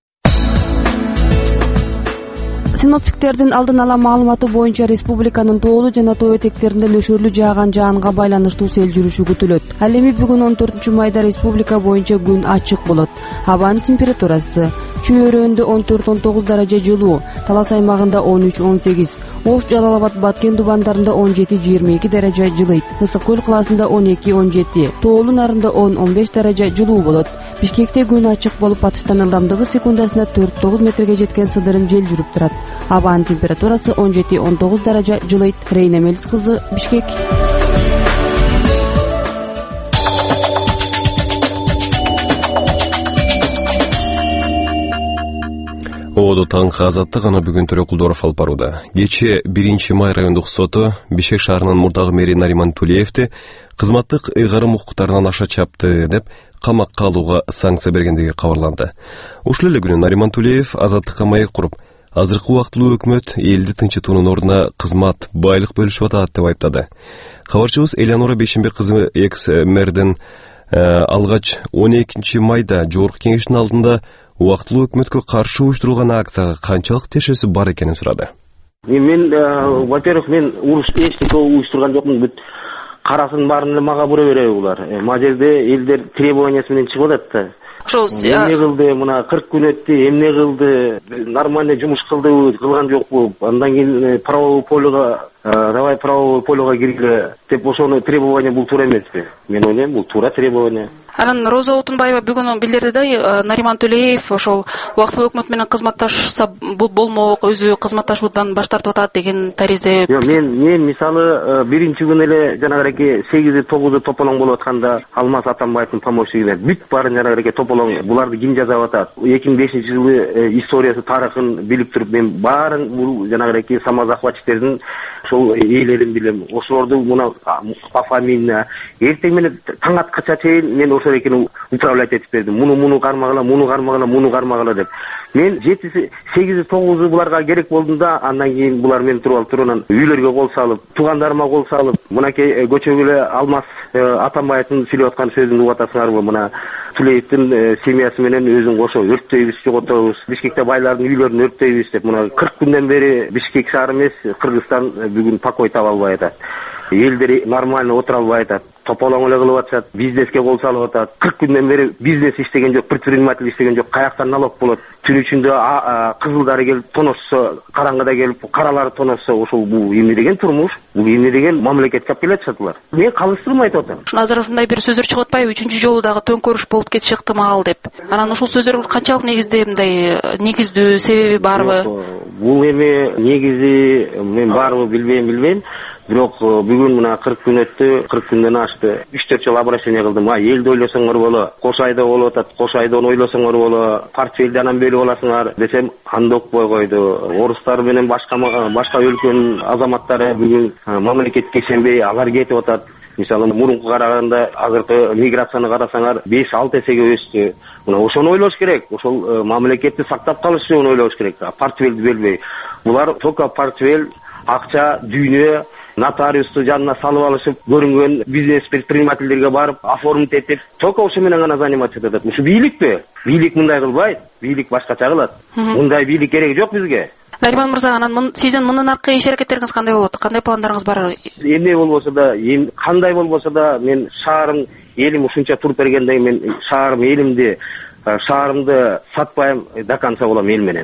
Синоптиктердин алдын ала маалыматы боюнча республиканын тоолуу жана тоо этектеринде нөшөрлүү жааган жаанга байланыштуу сел жүрүшү күтүлөт. Ал эми бүгүн он төртүнчү майда республика боюнча күн ачык болот. Абанын температурасы Чүй-Өрөндө он төрт он тогуз даража жылуу, Талас аймагында он үч он сегиз, Ош, Жалал Абад, Баткен дубандарында он жети жыйырма эки даража жылыйт. Ысык көл калаасында он эки он жети, Тоолуу нарында он он беш даража жылуу болот. Бишкекте күн ачык болуп, батыштан ылдамдыгы секундасына төрт тогуз метрге жеткен сыдырым жел жүрүп турат. Абанын температурасы он жети он тогуз даража жылыйт. Рейна Мелис кызы, Бишкек. Оодо таңкы Азаттык аны бүгүн Төрө Кулдоров алып барууда. Кечээ биринчи май райондук соту Бишкек шаарынын мурдагы мэри Нариман Тулеевди кызматтык ыйгарым укуктарынан аша чапты деп камакка алууга санкция бергендиги кабарланды. Ушул эле күнү Нариман Тулеев Азаттыкка маек куруп, азыркы убактылуу өкмөт элди тынчытуунун ордуна кызмат, байлык бөлүшүп атат деп айыптады. Кабарчыбыз Элеонора Бейшенбек кызы экс-мэрдин алгач он экинчи майда жогорку кеңештин алдында убактылуу өкмөткө каршы уюштурулган акцияга канчалык тиешеси бар экенин сурады. Мен, во-первых, мен уруш эчтеке уюштурган жокмун. Бүт карасын баарын эле мага бура береби булар. Мына жерде элдер требованиясы менен чыгып атат да. Ошол эмне кылды, мына кырк күн өттү, эмне кылды, нормальный жумуш кылдыбы, кылган жокпу, андан кийин правовой полега, давай правовой полега киргиле деп ошону требование бул туура эмеспи? Мен ойлойм, бул туура требование. Анан Роза Отунбаева бүгүн билдирди да, Нариман Тулеев ошол убактылуу өкмөт менен кызматташса болмок, өзү кызматташуудан баш тартып атат деген таризде. Жок, мен мен мисалы биринчи күн эле жанагыраки сегизи тогузу тополоң болуп атканда Алмаз Атамбаевдин помощниктер бүт баарын жанагыраки тополоң буларды ким жасап атат? эки миң бешинчи жылы историясы тарыхын билип туруп мен баарын бул жанагыраки самозахватчиктердин ошол эл элим билем, ошолорду мына пофамильно эртең менен таң аткача чейин мен ошол экени управлять этип бердим. Муну муну кармагыла, муну кармагыла, муну кармагыла деп. Мен жети сегиз тогузу буларга керек болдум да, андан кийин булар мен туруп алып турунан үйлөргө кол салып, туугандарыма кол салып, мынакей көчөгө эле Алмаз Атамбаевдин сүйлөп аткан сөзүн угуп атасыңарбы? Мына Тулеевдин семьясы менен өзүн кошо өрттөйбүз, жоготобуз, Бишкекте байлардын үйлөрүн өрттөйбүз деп. Мына кырк күндөн бери Бишкек шаар эмес, Кыргызстан бүгүн покой таба албай атат. Элдер нормально отура албай атат. Тополоң эле кылып атышат, бизнеске кол салып атат. кырк күндөн бери бизнес иштеген жок, предприниматель иштеген жок. Каяктан налог болот? Түн ичинде кызылдары келип тоношсо, караңгыда келип каралары тоношсо, ошол бул эмне деген турмуш? Бул эмне деген мамлекетке алып келе атышат? Мен калыштырмай айтып атам. Азыр ушундай бир сөздөр чыгып атпайбы? Үчүнчү жолу дагы төңкөрүш болуп кетиши ыктымал деп. Анан ушул сөздөр канчалык негизде, мындай негиздүү себеби барбы? Бул эми негизи мен барбы билбейм, билбейм. Бирок бүгүн мына кырк күн өттү, кырк күндөн ашты. үч төрт жыл обращение кылдым. А элди ойлосоңор боло, Кош Айда болуп атат, Кош Айданы ойлосоңор боло, портфелди анан бөлүп аласыңар десем, анда окпой койду. Орустар менен башка башка өлкөнүн азаматтары бүгүн мамлекетке ишенбей алар кетип атат. Мисалы мурунку караганда азыркы миграцияны карасаңар беш алты эсеге өстү. Мына ошону ойлош керек. Ошол мамлекетти сактап калыш үчүн ойлош керек. Портфелди бөлбөй. Булар только портфель, акча, дүйнө, нотариусту жанына салып алышып, көрүнгөн бизнес предпринимательдерге барып, оформить этип, только ошо менен гана заниматься этет. Ушу бийликпи? Бийлик мындай кылбайт. Бийлик башкача кылат. Мындай бийлик кереги жок бизге. Нариман мырза, анан сиздин мындан аркы иш аракеттериңиз кандай болот? Кандай пландарыңыз бар? Эмне болбосо да, кандай болбосо да, мен шаарым, элим ушунча туруп бергенден мен шаарым, элимди, шаарымды сатпайм, до конца болом эл менен.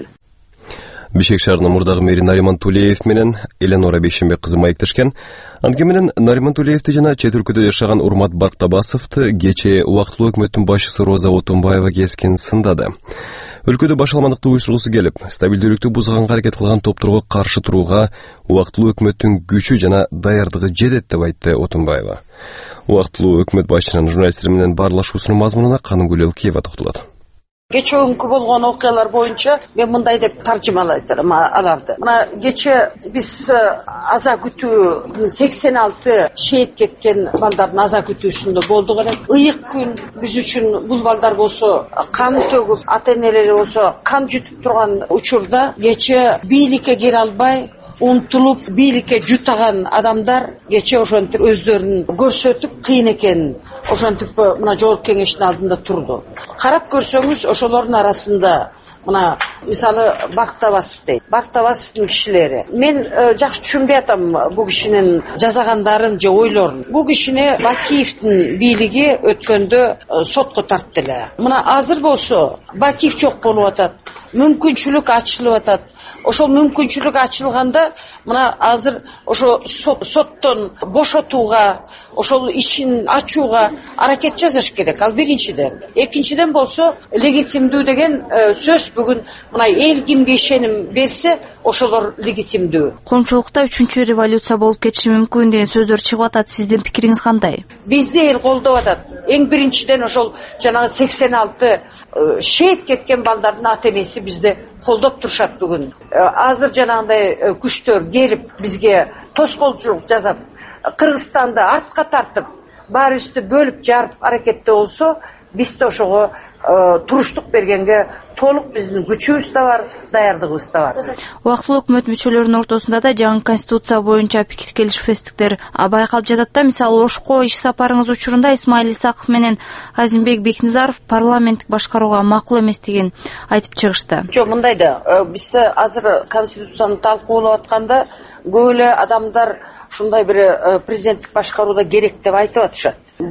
Бишкек шаарынын мурдагы мэри Нариман Тулеев менен Эленора Бейшенбек кызы маектешкен. Анткени менен Нариман Тулеевди жана чет өлкөдө жашаган Урмат Барктабасовду кечээ убактылуу өкмөттүн башчысы Роза Отунбаева кескен сындады. Өлкөдө башаламандыкты уюштургусу келип, стабилдүүлүктү бузганга аракет кылган топторго каршы турууга убактылуу өкмөттүн күчү жана даярдыгы жетет деп айтты Отунбаева. Убактылуу өкмөт башчынын журналисттер менен баарлашуусунун мазмунуна Каныгүл Элкиева токтолот. Кече күнгү болгон окуялар боюнча мен мындай деп таржымалайдым аларды. Мына кече биз аза күтүү сексен алты шейит кеткен балдардын аза күтүүсүндө болдук элек. Ыйык күн биз үчүн бул балдар болсо кан төгүп, ата-энелери болсо кан жутуп турган учурда кече бийликке кире албай умтулуп бийликке жутаган адамдар кече ошентип өздөрүн көрсөтүп кыйын экенин ошентип мына жогорку кеңештин алдында турду. Карап көрсөңүз ошолордун арасында мына мисалы Бактабасов дейт. Бактабасовдун кишилери. Мен жакшы түшүнбөй атам бул кишинин жазагандарын же ойлорун. Бул кишини Бакиевдин бийлиги өткөндө сотко тартты эле. Мына азыр болсо Бакиев жок болуп атат. Мүмкүнчүлүк ачылып атат. Ошол мүмкүнчүлүк ачылганда мына азыр ошо соттон бошотууга, ошол ишин ачууга аракет жасаш керек. Ал биринчиден. Экинчиден болсо легитимдүү деген сөз бүгүн мына эл кимге ишеним берсе, ошолор легитимдүү. Коомчулукта үчүнчү революция болуп кетиши мүмкүн деген сөздөр чыгып атат. Сиздин пикириңиз кандай? Бизди эл колдоп атат. Эң биринчиден ошол жанагы сексен алты шейит кеткен балдардын ата-энеси бизди колдоп турушат бүгүн. Азыр жанагындай күчтөр келип бизге тоскоолчулук жасап, Кыргызстанды артка тартып, баарыбызды бөлүп жарып аракетте болсо, биз да ошого туруштук бергенге толук биздин күчүбүз да бар, даярдыгыбыз да бар. Убактылуу өкмөт мүчөлөрүнүн ортосунда да жаңы конституция боюнча пикир келишпестиктер байкалып жатат да. Мисалы Ошко иш сапарыңыз учурунда Исмаил Исаков менен Азимбек Бекназаров парламенттик башкарууга макул эмес деген айтып чыгышты. Жок, мындай да, биз азыр конституцияны талкуулап атканда көп эле адамдар ушундай бир президенттик башкарууда керек деп айтып атышат.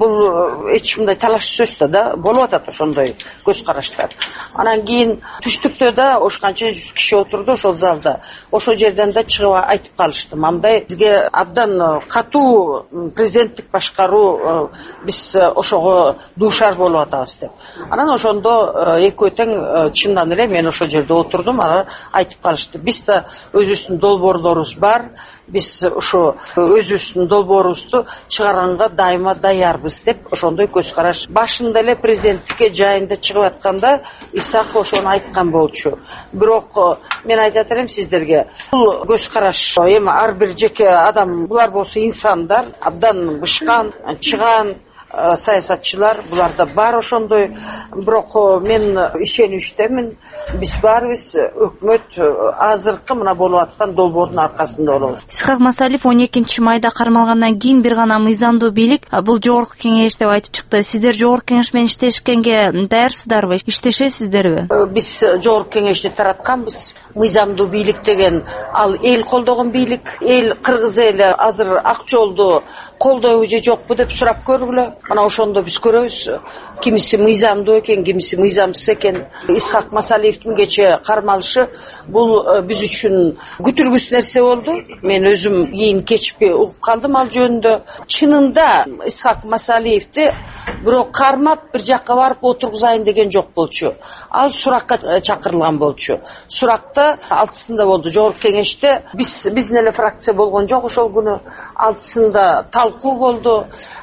Бул эч мындай талаш сөз да болуп атат ошондой көз караштар. Анан кийин түштүктө да ош канча жүз киши отурду ошол залда. Ошол жерден да чыгып айтып калышты. Мындай бизге абдан катуу президенттик башкаруу биз ошого дуушар болуп атабыз деп. Анан ошондо экөө тең чындан эле мен ошол жерде отурдум, анан айтып калышты. Биз да өзүбүздүн долбоорлорубуз бар. биз ушу өзүбүздүн долбоорубузду чыгарганга дайыма даярбыз деп ошондой көз караш. Башында эле президенттикке жайында чыгып атканда Исаков ошону айткан болчу. Бирок мен айтат элем сиздерге, бул көз караш эми ар бир жеке адам, булар болсо инсандар, абдан бышкан, чыган саясатчылар, буларда бар ошондой. Бирок мен ишеничтемин, биз баарыбыз өкмөт азыркы мына болуп аткан долбоордун аркасында болобуз. Исхак Масалиев он экинчи майда кармалгандан кийин бир гана мыйзамдуу бийлик бул жогорку кеңеш деп айтып чыкты. Сиздер жогорку кеңеш менен иштешкенге даярсыздарбы? Иштешесиздерби? Биз жогорку кеңешти таратканбыз. Мыйзамдуу бийлик деген ал эл колдогон бийлик. Эл, кыргыз эли азыр ак жолду колдойбу же жокпу деп сурап көргүлө. Мына ошондо биз көрөбүз. Кимиси мыйзамдуу экен, кимиси мыйзамсыз экен. Исхак Масалиевдин кече кармалышы бул биз үчүн күтүлгүс нерсе болду. Мен өзүм кийин кечпи угуп калдым ал жөнүндө. Чынында Исхак Масалиевди бирок кармап бир жакка барып отургузайын деген жок болчу. Ал суракка чакырылган болчу. Суракта алтысында болду. Жогорку кеңеште биз биздин эле фракция болгон жок ошол күнү. Алтысында талкуу болду.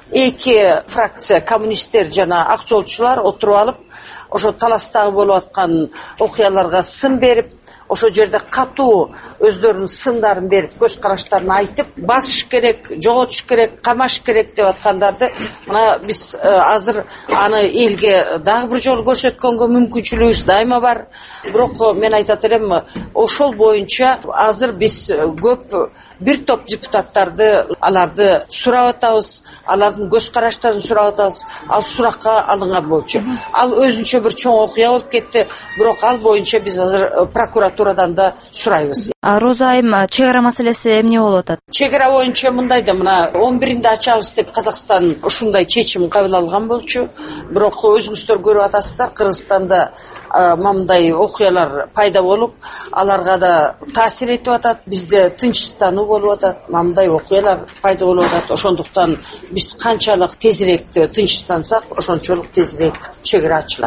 Эки фракция, коммунисттер жана ак жолчулар отуруп алып, ошо таластагы болуп аткан окуяларга сын берип, ошо жерде катуу өздөрүнүн сындарын берип, көз караштарын айтып, басыш керек, жоготуш керек, камаш керек деп аткандарды мына биз азыр аны элге дагы бир жолу көрсөткөнгө мүмкүнчүлүгүбүз дайыма бар. Бирок мен айтат элем, ошол боюнча азыр биз көп бир топ депутаттарды, аларды сурап атабыз, алардын көз караштарын сурап атабыз. Ал суракка алынган болчу. Ал өзүнчө бир чоң окуя болуп кетти, бирок ал боюнча биз азыр прокуратурадан да сурайбыз. Роза айым, чек ара маселеси эмне болуп атат? Чек ара боюнча мындай да, мына он биринде ачабыз деп Казакстан ушундай чечим кабыл алган болчу. Бирок өзүңүздөр көрүп атасыздар, Кыргызстанда мындай окуялар пайда болуп, аларга да таасир этип атат. Бизде тынчстануу болуп атат, мындай окуялар пайда болуп атат. Ошондуктан биз канчалык тезирээк тынчтансак, ошончолук тезирээк чек ара ачылат.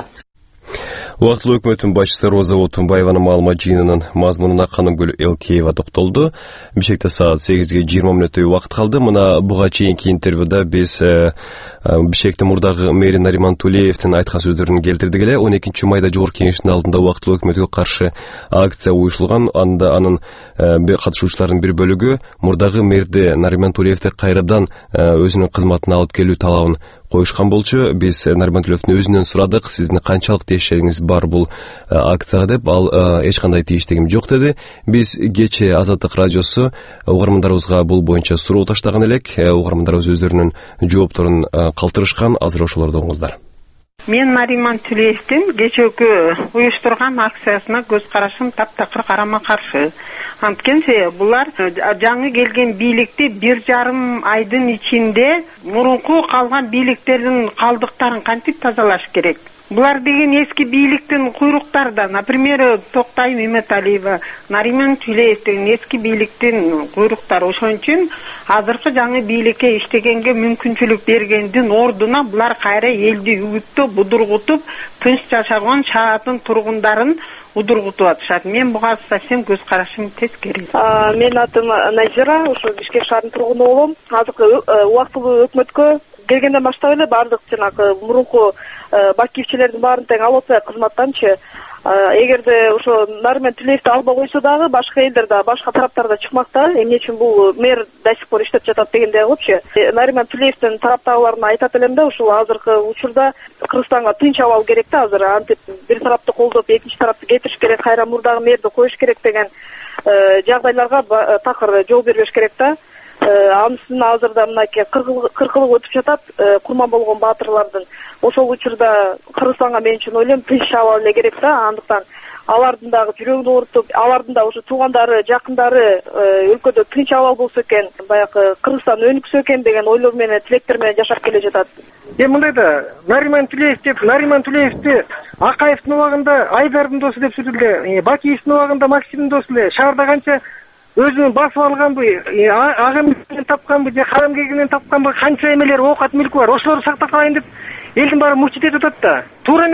Убактылуу өкмөттүн башчысы Роза Отунбаеванын маалымат жыйынынын мазмунуна Канымгүл Элкеева токтолду. Бишкекте саат сегизге жыйырма мүнөттөй убакыт калды. Мына буга чейинки интервьюда биз Бишкектин мурдагы мэри Нариман Тулеевдин айткан сөздөрүн келтирдик эле. он экинчи майда жогорку кеңештин алдында убактылуу өкмөткө каршы акция уюштурулган. Анда анын катышуучуларынын бир бөлүгү мурдагы мэрди Нариман Тулеевди кайрадан өзүнүн кызматына алып келүү талабын коюшкан болчу. Биз Нариман Тулеевдин өзүнөн сурадык, сиздин канчалык тиешериңиз бар бул акцияга деп. Ал эч кандай тиештигим жок деди. Биз кечээ Азаттык радиосу угармандарыбызга бул боюнча суроо таштаган элек. Угармандарыбыз өздөрүнүн жоопторун калтырышкан. Азыр ошолорду оңуңуздар. Мен Нариман Тулеевдин кечээкү уюштурган акциясына көз карашым таптакыр карама каршы. Анткенсе булар жаңы келген бийликти бир жарым айдын ичинде мурунку калган бийликтердин калдыктарын кантип тазалаш керек? Булар деген эски бийликтин куйруктарда, например, Токтай Меметалиева, Нариман Тулеев деген эски бийликтин куйруктары. Ошон үчүн азыркы жаңы бийликке иштегенге мүмкүнчүлүк бергендин ордуна булар кайра элди үгүттөп, будургутуп, тынч жашаган шаардын тургундарын удургутуп атышат. Мен буга совсем көз карашым тескери. Менин атым Назира, ошо Бишкек шаарынын тургуну болом. Азыркы убактылуу өкмөткө келгенден баштап эле баардык жанагы мурунку бакиевчилердин баарын тең алып атпайбы кызматтанчы. Эгерде ошо Нариман Тулеевди албай койсо дагы башка элдер да, башка тараптар да чыкмакта. Эмне үчүн бул мэр до сих пор иштеп жатат дегендей кылыпчы. Нариман Тулеевдин тараптагыларына айтат элем да, ушул азыркы учурда Кыргызстанга тынч абал керек да, азыр антип бир тарапты колдоп, экинчи тарапты кетириш керек, кайра мурдагы мэрди коюш керек деген жагдайларга такыр жол бербеш керек да. Анысынан азырда мынакей кыркылык өтүп жатат курман болгон баатырлардын. Ошол учурда Кыргызстанга мен үчүн ойлойм тынч абал эле керек да. Андыктан алардын дагы жүрөгүн оорутуп, алардын да ошо туугандары, жакындары өлкөдө тынч абал болсо экен, баягы Кыргызстан өнүксө экен деген ойлор менен, тилектер менен жашап келе жатат. Эми мындай да, Нариман Тулеев деп, Нариман Тулеевди Акаевдин убагында Айдардын досу деп сүрүлдү, Бакиевдин убагында Максимдин досу эле, шаарда канча өзүн басып алганбы, агымдан тапканбы, же харам кегенен тапканбы, канча эмелер, оокат мүлкү бар, ошолорду сактап калайын деп элдин баары мурчит этип атат да. Туура эмес.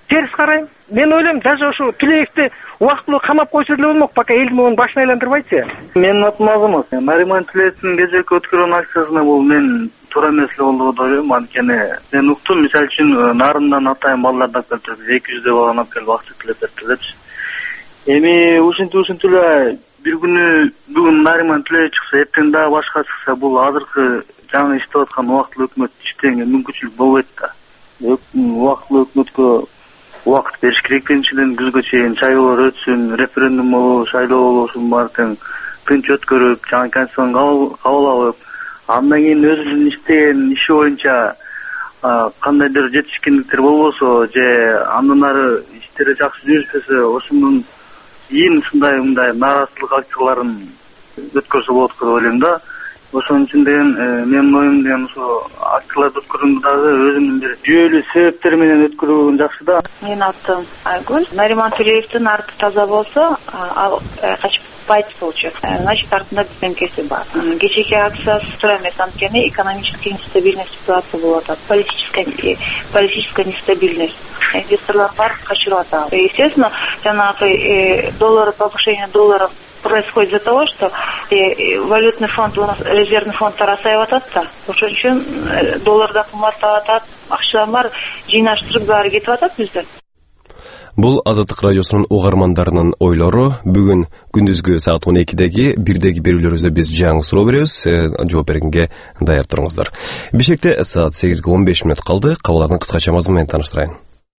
терс карайм. Мен ойлойм, даже ошо Тулеевди убактылуу камап койсо деле болмок, пока элдин могун башын айландырбайчы. Менин атым Азамат. Нариман Тулеевдин кечээки өткөргөн акциясына бул мен туура эмес эле болду деп ойлойм. Анткени мен уктум, мисалы үчүн Нарындан атайын балдарды алып келип, эки жүздөй баланы алып келип акча төлөп берди депчи. Эми ушинтип ушинтип эле бир күнү бүгүн Нариман Тулеев чыкса, эртең дагы башка чыкса, бул азыркы жаңы иштеп аткан убактылуу өкмөт иштегенге мүмкүнчүлүк болбойт да. Убактылуу өкмөткө убакыт бериш керек. Биринчиден күзгө чейин шайлоолор өтсүн, референдум болобу, шайлоо болобу, баары тең тынч өткөрүп, жаңы конституцияны кабыл алып, андан кийин өзүнүн иштеген иши боюнча кандайдыр жетишкендиктер болбосо же андан ары иштери жакшы жүрүшпөсө, ошондон кийин ушундай мындай нааразычылык акцияларын өткөрсө болот деп ойлойм да. Ошон үчүн деген менин оюм деген ошо акцияларды өткөргөндө дагы өзүнүн бир жүйөлүү себептери менен өткөрүлгөн жакшы да. Менин атым Айгүл. Нариман Тулеевдин арты таза болсо, ал качып болчу. Значит, артында бизденкеси бар. Кечээки акциясы туура эмес, анткени экономическая нестабильность ситуация болуп атат. Политическая политическая нестабильность. Инвесторлор бар, качырып атат. Естественно, жанагы доллар, повышение доллара происходит из-за того, что э, валютный фонд, у нас резервный фонд тарасайып атат да. Ошон үчүн доллар да кымбаттап атат, акчалар бар, жыйнаштырып баары кетип атат бизде. Бул Азаттык радиосунун угармандарынын ойлору. Бүгүн күндүзгү саат он экидеги бирдеги берүүлөрүбүздө биз жаңы суроо беребиз. Жооп бергенге даяр туруңуздар. Бишкекте саат сегизге он беш мүнөт калды. Кабарлардын кыскача мазмуну менен тааныштырайын.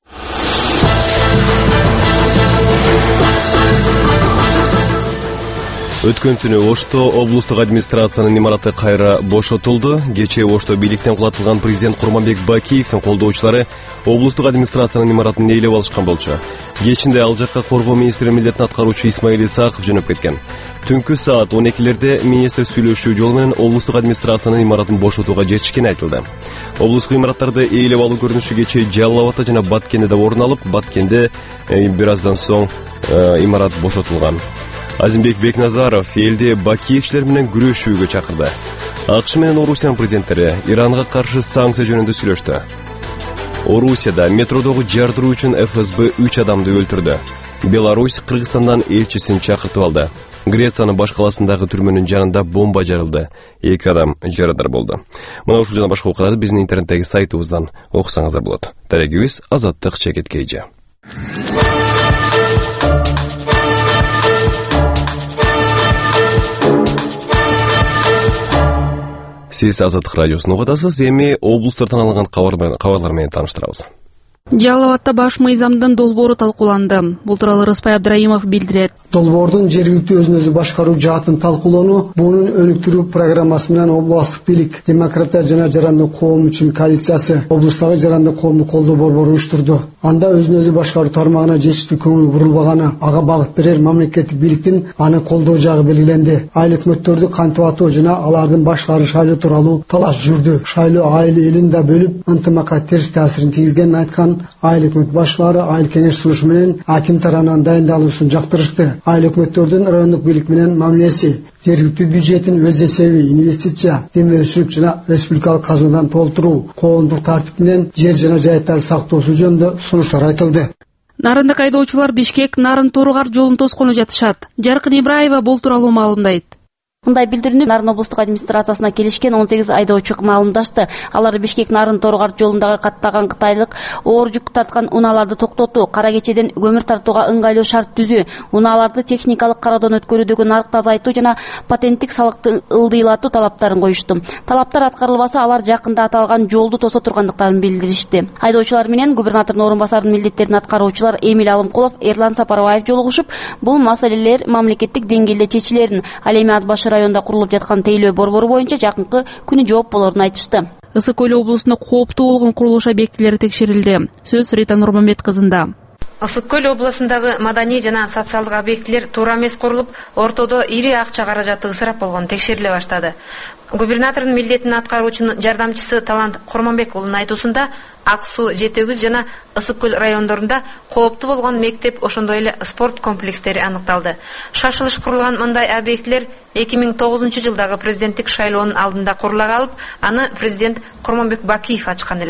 Өткөн түнү Ошто облустук администрациянын имараты кайра бошотулду. Кечээ Ошто бийликтен кулатылган президент Курманбек Бакиевдин колдоочулары облустук администрациянын имаратын ээлеп алышкан болчу. Кечинде ал жакка коргоо министри милдетин аткаруучу Исмаил Исаков жөнөп кеткен. Түнкү саат он экилерде министр сүйлөшүү жолу менен облустук администрациянын имаратын бошотууга жетишкени айтылды. Облустук имараттарды ээлеп алуу көрүнүшү кечээ Жалал Абадта жана Баткенде орун алып, Баткенде бир аздан соң имарат бошотулган. Азимбек Бекназаров элди бакиевчилер менен күрөшүүгө чакырды. АКШ менен Орусиянын президенттери Иранга каршы санкция жөнүндө сүйлөштү. Орусияда метродогу жардыруу үчүн эф эс бэ үч адамды өлтүрдү. Беларусь Кыргызстандан элчисин чакыртып алды. Грециянын баш каласындагы түрмөнүн жанында бомба жарылды. Эки адам жарадар болду. Мына ушул жана башка окуяларды биздин интернеттеги сайтыбыздан окусаңыздар болот. Дарегибиз Азаттык Чекет Кейжи. Сиз Азаттык радиосун угатасыз. Эми облустардан алынган кабарлар менен тааныштырабыз. Жалал Абадта баш мыйзамдын долбоору талкууланды. Бул тууралуу Рыспай Абдрайымов билдирет. Долбоордун жергиликтүү өзүн өзү башкаруу жаатын талкуулоону бунун өнүктүрүү программасы менен областтык бийлик Демократия жана жарандык коом үчүн коалициясы облустагы жарандык коомду колдоо борбору уюштурду. Анда өзүн өзү башкаруу тармагына жетиштүү көңүл бурулбаганы, ага багыт берер мамлекеттик бийликтин аны колдоо жагы белгиленди. Айыл өкмөттөрдү кантип атуу жана алардын башлары шайлоо тууралуу талаш жүрдү. Шайлоо айыл элин да бөлүп, ынтымакка терс таасирин тийгизгенин айткан айыл өкмөт башлары айыл кеңеш сунушу менен аким тарабынан дайындалуусун жактырышты. Айыл өкмөттөрдүн райондук бийлик менен мамилеси, жергиликтүү бюджетин өз эсеби, инвестиция, демөөрчүлүк жана республикалык казынадан толтуруу, коомдук тартип менен жер жана жайыттарды сактоосу жөнүндө сунуштар айтылды. Нарындык айдоочулар Бишкек Нарын Торгар жолун тоскону жатышат. Жаркын Ибраева бул тууралуу маалымдайт. Мындай билдирүүнү Нарын облустук администрациясына келишкен он сегиз айдоочу маалымдашты. Алар Бишкек Нарын Торгар жолундагы каттаган кытайлык оор жүк тарткан унааларды токтотуу, кара кечеден көмүр тартууга ыңгайлуу шарт түзүү, унааларды техникалык кароодон өткөрүүдөгү нарыкты азайтуу жана патенттик салыкты ылдыйлатуу талаптарын коюшту. Талаптар аткарылбаса, алар жакында аталган жолду тосо тургандыктарын билдиришти. Айдоочулар менен губернатордун орун басарынын милдеттерин аткаруучулар Эмиль Алымкулов, Эрлан Сапарбаев жолугушуп, бул маселелер мамлекеттик деңгээлде чечилерин, ал эми Ат Башыр районунда курулуп жаткан тейлөө борбору боюнча жакынкы күнү жооп болорун айтышты. Ысык Көл облусунда кооптуу болгон курулуш объектилери текшерилди. Сөз Рита Нурмамбет кызында. Ысык Көл облусундагы маданий жана социалдык объектилер туура эмес курулуп, ортодо ири акча каражаты ысырап болгон текшериле баштады. Губернатордун милдетин аткаруучунун жардамчысы Талант Курманбек уулунун айтуусунда, Ак суу, Жети Өгүз жана Ысык Көл райондорунда кооптуу болгон мектеп, ошондой эле спорт комплекстери аныкталды. Шашылыш курулган мындай объектилер эки миң тогузунчу жылдагы президенттик шайлоонун алдында курула калып, аны президент Курманбек Бакиев ачкан эле.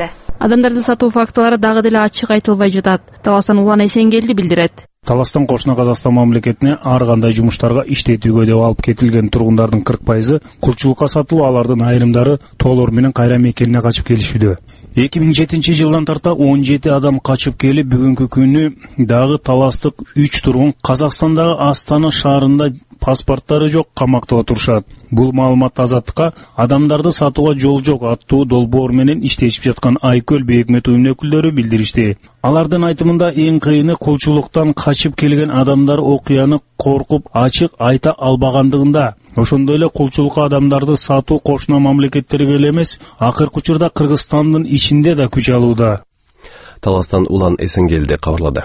Адамдарды сатуу фактылары дагы деле ачык айтылбай жатат. Таластан Улан Эсенгелди билдирет. Таластан кошуна Казакстан мамлекетине ар кандай жумуштарга иштетүүгө деп алып кетилген тургундардын кырк пайызы кулчулукка сатылып, алардын айрымдары тоолор менен кайра мекенине качып келишүүдө. эки миң жетинчи жылдан тарта он жети адам качып келип, бүгүнкү күнү дагы таластык үч тургун Казакстандагы Астана шаарында паспорттары жок камакта отурушат. Бул маалымат Азаттыкка адамдарды сатууга жол жок аттуу долбоор менен иштешип жаткан Айкөл Бейөкмөт уюмунун өкүлдөрү билдиришти. Алардын айтымында эң кыйыны кулчулуктан качып келген адамдар окуяны коркуп ачык айта албагандыгында. Ошондой эле кулчулукка адамдарды сатуу кошуна мамлекеттерге эле эмес, акыркы учурда Кыргызстандын ичинде да күч алууда. Таластан Улан Эсенгелди кабарлады.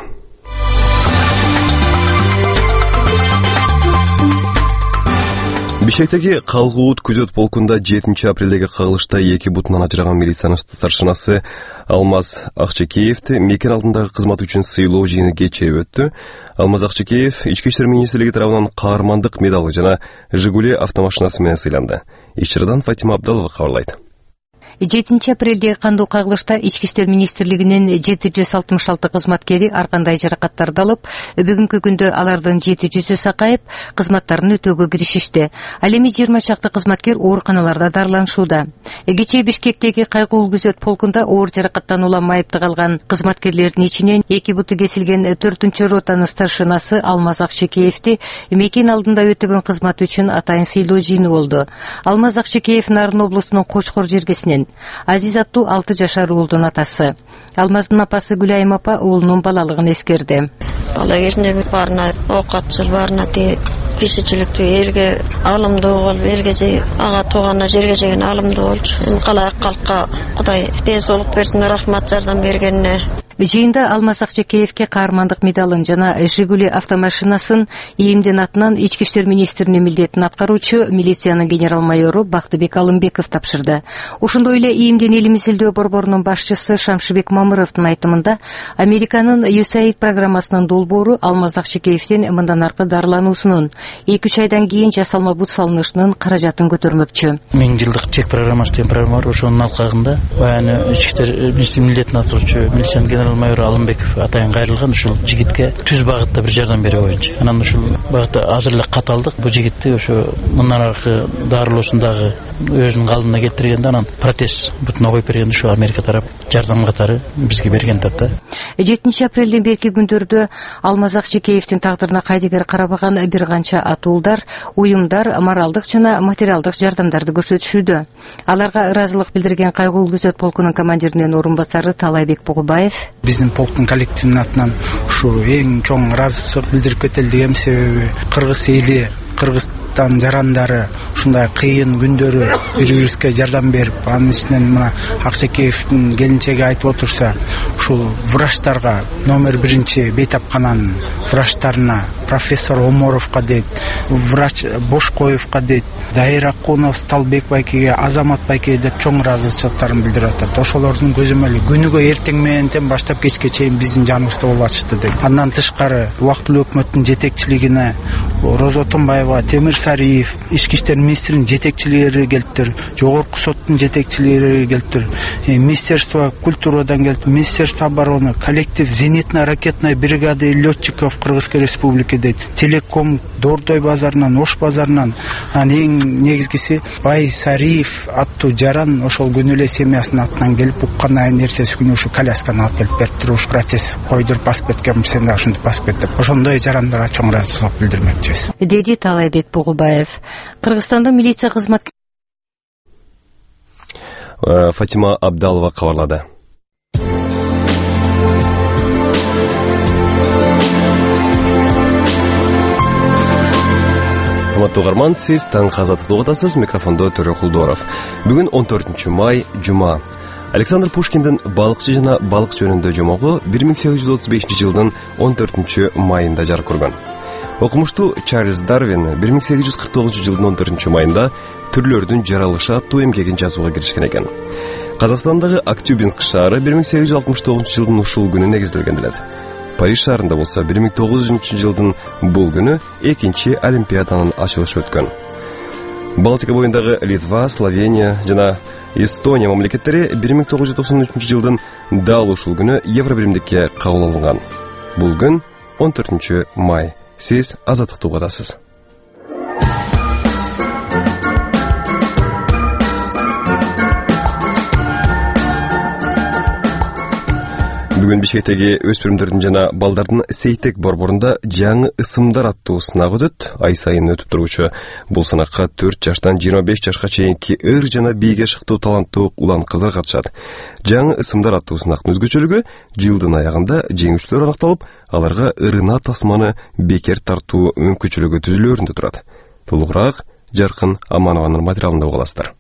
Бишкектеги Калгуут күзөт полкунда жетинчи апрелдеги кагылышта эки бутунан ажыраган милициянын старшинасы Алмаз Акчекеевди мекен алдындагы кызматы үчүн сыйлоо жыйыны кечээ өттү. Алмаз Акчекеев Ички иштер министрлиги тарабынан каармандык медалы жана Жигули автомашинасы менен сыйланды. Иччирдан Фатима Абдалова кабарлайт. жетинчи апрелдеги кандуу кагылышта Ички иштер министрлигинин жети жүз алтымыш алты кызматкери ар кандай жаракаттарды алып, бүгүнкү күндө алардын жети жүзү сакайып, кызматтарын өтөөгө киришишти. Ал эми жыйырма чакты кызматкер ооруканаларда дарыланышууда. Кечээ Бишкектеги кайгуу күзөт полкунда оор жаракаттан улам майыптык алган кызматкерлердин ичинен эки буту кесилген төртүнчү ротанын старшинасы Алмаз Акчекеевди мекен алдында өтөгөн кызматы үчүн атайын сыйлоо жыйыны болду. Алмаз Акчекеев Нарын облусунун Кочкор жергесинен. Азиз аттуу алты жашар уулдун атасы. Алмаздын апасы Гүлайым апа уулунун балалыгын эскерди. Бала кезинде баарына оокатчыл, баарына кишичиликтүү, элге алымдуу болуп, элге ага тууганына жерге жеген алымдуу болчу. Эми калай калкка Кудай тез олук берсин, рахмат жардам бергенине. Жыйында Алмаз Акчекеевке каармандык медалын жана Жигули автомашинасын ИИМдин атынан Ички иштер министринин милдетин аткаруучу милициянын генерал-майору Бактыбек Алымбеков тапшырды. Ошондой эле ИИМдин эл мисилдөө борборунун башчысы Шамшыбек Мамыровдун айтымында Американын ю эс эй ай ди программасынын долбоору Алмаз Акчекеевдин мындан аркы дарылануусунун эки үч айдан кийин жасалма бут салынышынын каражатын көтөрмөкчү. Миң жылдык чек программасы деген программа бар, ошонун алкагында баягы Ички иштер министринин милдетин атыруучу милициянын майор Алымбеков атайын кайрылган ушул жигитке түз багытта бир жардам бере боюнча. Анан ушул багытта азыр эле каталдык. Бул жигитти ошо мындан аркы дарылоосун дагы өзүнүн калдына келтиргенде, анан протез бутуна коюп бергенде ошо Америка тарап жардам катары бизге берген да. жетинчи апрелден берки күндөрдө Алмаз Акчекеевдин тагдырына кайдыгер карабаган бир канча атуулдар, уюмдар моралдык жана материалдык жардамдарды көрсөтүшүүдө. Аларга ыраазылык билдирген кайгуу күзөт полкунун командиринин орун басары Талайбек Бугубаев биздин полктун коллективинин атынан ушул эң чоң ыраазычылык билдирип кетели деген себеби Кыргыз эли, Кыргызстан жарандары ушундай кыйын күндөрү бири-бирибизге жардам берип, анын ичинен мына Акчекеевдин келинчеги айтып отурса, ушул врачтарга номер биринчи бейтапкананын врачтарына, профессор Оморовго дейт, врач Бошкоевго дейт, Дайыр Акунов, Талбек байкеге, Азамат байкеге деп чоң ыраазычылыктарын билдирип атат. Ошолордун көзөмөлү күнүгө эртең менен баштап кечке чейин биздин жаныбызда болуп атышты дейт. Андан тышкары убактылуу өкмөттүн жетекчилигине Роза Томбаева, Темир Сариев, Ички иштер министринин жетекчилери келиптир, жогорку соттун жетекчилери келиптир, Министерство культурадан келиптир, Министерство обороны, коллектив зенитно-ракетной бригады летчиков Кыргызской республики дейт, Телеком Дордой базарынан, Ош базарынан, анан эң негизгиси Бай Сариев аттуу жаран ошол күнү эле семьясынын атынан келип, уккандан эртеси күнү ушу колясканы алып келип бериптир, ушу протез койдуруп басып кеткен, сен да ушинтип басып кет деп. Ошондой жарандарга чоң ыраазычылык билдирмекчибиз, деди Талайбек Бугубаев. Кыргызстандын милиция кызматкерлери Фатима Абдалова кабарлады. Урматтуу угарман, сиз таң казатыкты угатасыз. Микрофондо Төрө Кулдоров. Бүгүн он төртүнчү май, жума. Александр Пушкиндин балыкчы жана балык жөнүндө жомогу бир миң сегиз жүз отуз бешинчи жылдын он төртүнчү майында жарык көргөн. Окумуштуу Чарльз Дарвин бир миң сегиз жүз кырк тогузунчу жылдын он төртүнчү майында түрлөрдүн жаралышы аттуу эмгегин жазууга киришкен экен. Казакстандагы Актюбинск шаары бир миң сегиз жүз алтымыш тогузунчу жылдын ушул күнү негизделген делет. Париж шаарында болсо бир миң тогуз жүзүнчү жылдын бул күнү экинчи Олимпиаданын ачылышы өткөн. Балтика боюндагы Литва, Словения жана Эстония мамлекеттери бир миң тогуз жүз токсон үчүнчү жылдын дал ушул күнү Евробиримдикке кабыл алынган. Бул күн он төртүнчү май. Сиз Азаттыкты угадасыз. Бүгүн Бишкектеги өспүрүмдөрдүн жана балдардын Сейтек борборунда жаңы ысымдар аттуу сынак өтөт. Ай сайын өтүп тургучу бул сынакка төрт жаштан жыйырма беш жашка чейинки ыр жана бийге шыктуу таланттуу улан кыздар катышат. Жаңы ысымдар аттуу сынактын өзгөчөлүгү жылдын аягында жеңүүчүлөр аныкталып, аларга ырына тасманы бекер тартуу мүмкүнчүлүгү түзүлөөрүндө турат. Толугураак Жаркын Аманованын материалында уга аласыздар.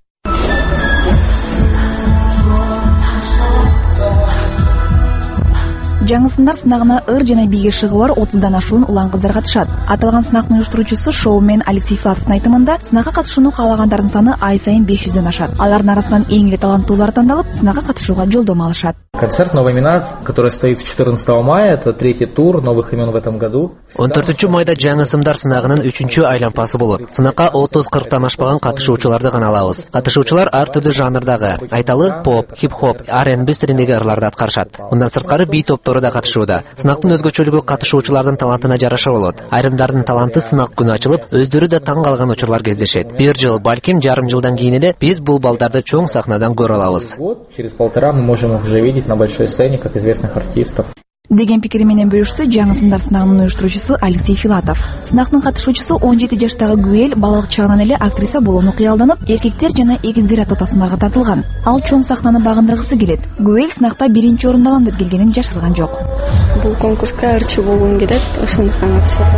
Жаңы сындар сынагына ыр жана бийге шыгы бар отуздан ашуун улан кыздар катышат. Аталган сынактын уюштуруучусу шоумен Алексей Филатовдун айтымында, сынакка катышууну каалагандардын саны ай сайын беш жүздөн ашат. Алардын арасынан эң эле таланттуулар тандалып, сынакка катышууга жолдомо алышат. Концерт «Новый имен», который состоится четырнадцатого мая, это третий тур новых имен в этом году. он төртүнчү майда жаңы сымдар сынагынын үчүнчү айлампасы болот. Сынакка отуз кырктан ашпаган катышуучуларды гана алабыз. Катышуучулар ар түрдүү жанрдагы, айталы поп, хип-хоп, ар энд би стилиндеги ырларды аткарышат. Мындан сырткары бий топтору да катышууда. Сынактын өзгөчөлүгү катышуучулардын талантына жараша болот. Айрымдардын таланты сынак күнү ачылып, өздөрү да таң калган учурлар кездешет. Бир жыл, балким жарым жылдан кийин эле биз бул балдарды чоң сахнадан көрө алабыз. Через полтора мы можем уже видеть на большой сцене как известных артистов. Деген пикири менен бөлүштү жаңы сындар сынагынын уюштуруучусу Алексей Филатов. Сынактын катышуучусу он жети жаштагы Гүэл балалык чагынан эле актриса болууну кыялданып, эркектер жана эгиздер аттуу сынарга тартылган. Ал чоң сахнаны багындыргысы келет. Гүэл сынакта биринчи орунду алам деп келгенин жашырган жок. Бул конкурска ырчы болгум келет, ошондуктан катышат.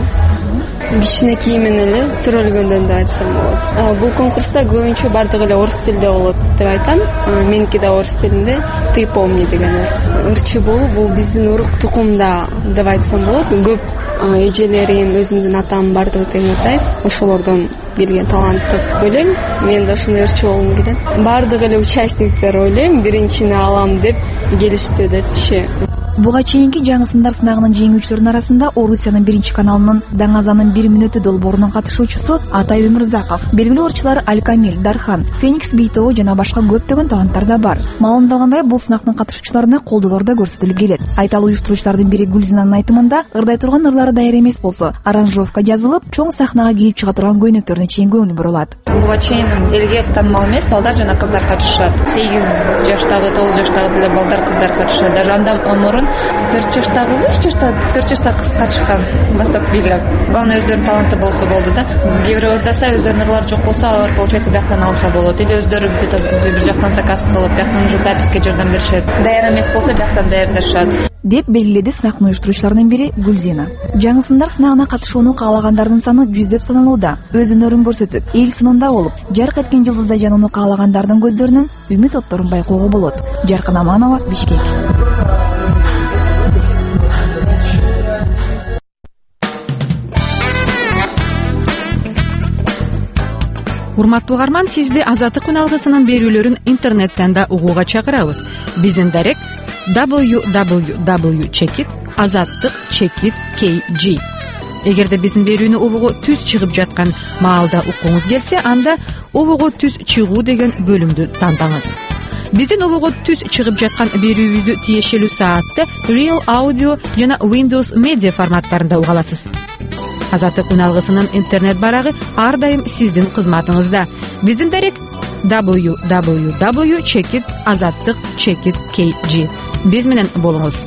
Кичинекей менен эле төрөлгөндөн да айтсам болот. Бул конкурста көбүнчө бардыгы эле орус тилинде болот деп айтам. Меники да орус тилинде. Ты помни деген ырчы болуу бул биздин урук тукумда деп айтсам болот. Көп эжелерин, өзүмдүн атам бардыгы тең атайт. Ошолордон келген талант деп ойлойм. Мен да ушундай ырчы болгум келет. Бардыгы эле участниктер ойлойм биринчини алам деп келишти депчи. Буга чейинки жаңы сындар сынагынын жеңүүчүлөрүнүн арасында Орусиянын биринчи каналынын Даңазанын бир мүнөтү долбоорунун катышуучусу Атай Өмүрзаков, белгилүү ырчылар Алькамил, Дархан, Феникс Бейтоо жана башка көптөгөн таланттар да бар. Маалымдалгандай, бул сынактын катышуучуларына колдоолор да көрсөтүлүп келет. Айталуу уюштуруучулардын бири Гүлзинанын айтымында, ырдай турган ырлары даяр эмес болсо, аранжировка жазылып, чоң сахнага кийип чыга турган көйнөктөрүнө чейин көңүл бурулат. Буга чейин элге таанымал эмес балдар жана кыздар катышат. сегиз жаштагы, тогуз жаштагы деле балдар, кыздар катышат. Даже андан мурун төрт жаштагы, беш жаштагы, төрт жаштагы кыз катышкан. Бастап бийлеп. Главное өздөрүнүн таланты болсо болду да. Кээ бирөө ырдаса, өздөрүнүн ырлары жок болсо, алар получается бияктан алса болот. Или өздөрү бир жактан заказ кылып, бияктан уже записке жардам беришет. Даяр эмес болсо, бияктан даярдашат. Деп белгиледи сынактын уюштуруучуларынын бири Гүлзина. Жаңы сындар сынагына катышууну каалагандардын саны жүздөп саналууда. Өз өнөрүн көрсөтүп, эл сынында болуп, жарк эткен жылдыздай жанууну каалагандардын көздөрүнөн үмүт отторун байкоого болот. Жаркын Аманова, Бишкек. Урматтуу угарман, сизди Азаттык күн алгысынын берүүлөрүн интернеттен да угууга чакырабыз. Биздин дарек дабл ю дабл ю дабл ю чекит азаттык чекит кей джи. Эгерде биздин берүүнү угууга түз чыгып жаткан маалда уккуңуз келсе, анда угууга түз чыгуу деген бөлүмдү тандаңыз. Биздин угууга түз чыгып жаткан берүүбүздү тиешелүү саатта Real Audio жана Windows Media форматтарында уга аласыз. Азаттык күн алгысынын интернет барагы ар дайым сиздин кызматыңызда. Биздин дарек дабл ю дабл ю дабл ю чекит азаттык чекит кей джи. Биз менен болуңуз.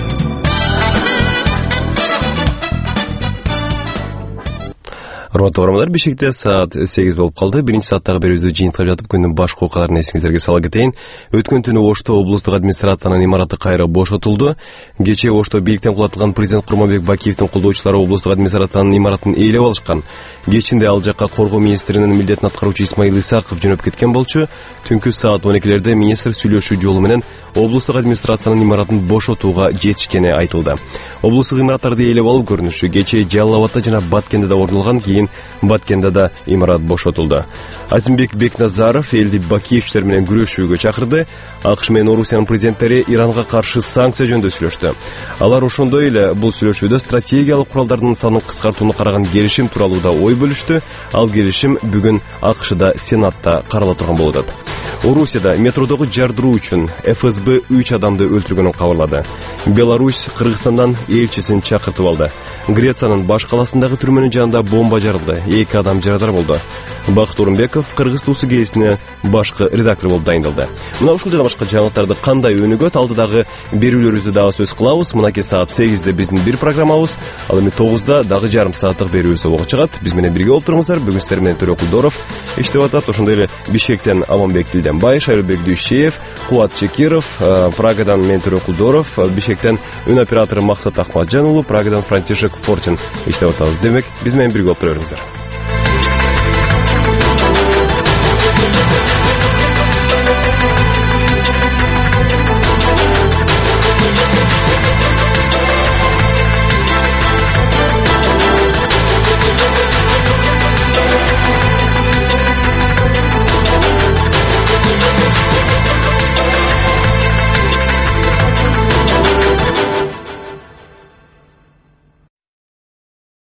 Урматтуу угармандар, Бишкекте саат сегиз болуп калды. Биринчи сааттагы берүүбүздү жыйынтыктап жатып, күндүн башка окуяларын эсиңиздерге сала кетейин. Өткөн түнү Ошто облустук администрациянын имараты кайра бошотулду. Кечээ Ошто бийликтен кулатылган президент Курманбек Бакиевдин колдоочулары облустук администрациянын имаратын ээлеп алышкан. Кечинде ал жакка коргоо министринин милдетин аткаруучу Исмаил Исаков жөнөп кеткен болчу. Түнкү саат он экилерде министр сүйлөшүү жолу менен облустук администрациянын имаратын бошотууга жетишкени айтылды. Облустук имараттарды ээлеп алуу көрүнүшү кечээ Жалал Абадта жана Баткенде да орун алган, кийин Баткенде да имарат бошотулду. Азимбек Бекназаров элди Бакиевчтер менен күрөшүүгө чакырды. АКШ менен Орусиянын президенттери Иранга каршы санкция жөнүндө сүйлөштү. Алар ошондой эле бул сүйлөшүүдө стратегиялык куралдардын санын кыскартууну караган келишим тууралуу да ой бөлүштү. Ал келишим бүгүн АКШда Сенатта карала турган болот. Орусияда метродогу жардыруу үчүн эф эс бэ үч адамды өлтүргөнүн кабарлады. Беларусь Кыргызстандан элчисин чакыртып алды. Грециянын баш каласындагы түрмөнүн жанында бомба жарылды. эки адам жарадар болду. Бакыт Орунбеков Кыргыз туусу гезитине башкы редактор болуп дайындалды. Мына ушул жана башка жаңылыктарды кандай өнүгөт алдыдагы берүүлөрүбүздү дагы сөз кылабыз. Мынакей саат сегизде биздин бир программабыз, ал эми тогузда дагы жарым сааттык берүүбүз болуп чыгат. Биз менен бирге болуп туруңуздар. Бүгүн сиздер менен Төрө Кулдоров иштеп атат. Ошондой эле Бишкектен Аманбек Дилденбай, Шайрубек Дүйшеев, Кубат Чекиров, Прагадан мен Төрө Кулдоров, Бишкектен үн оператору Максат Акматжан уулу, Прагадан Франтишек Фортин иштеп атабыз. Демек, биз менен бирге болуп тура бериңиздер.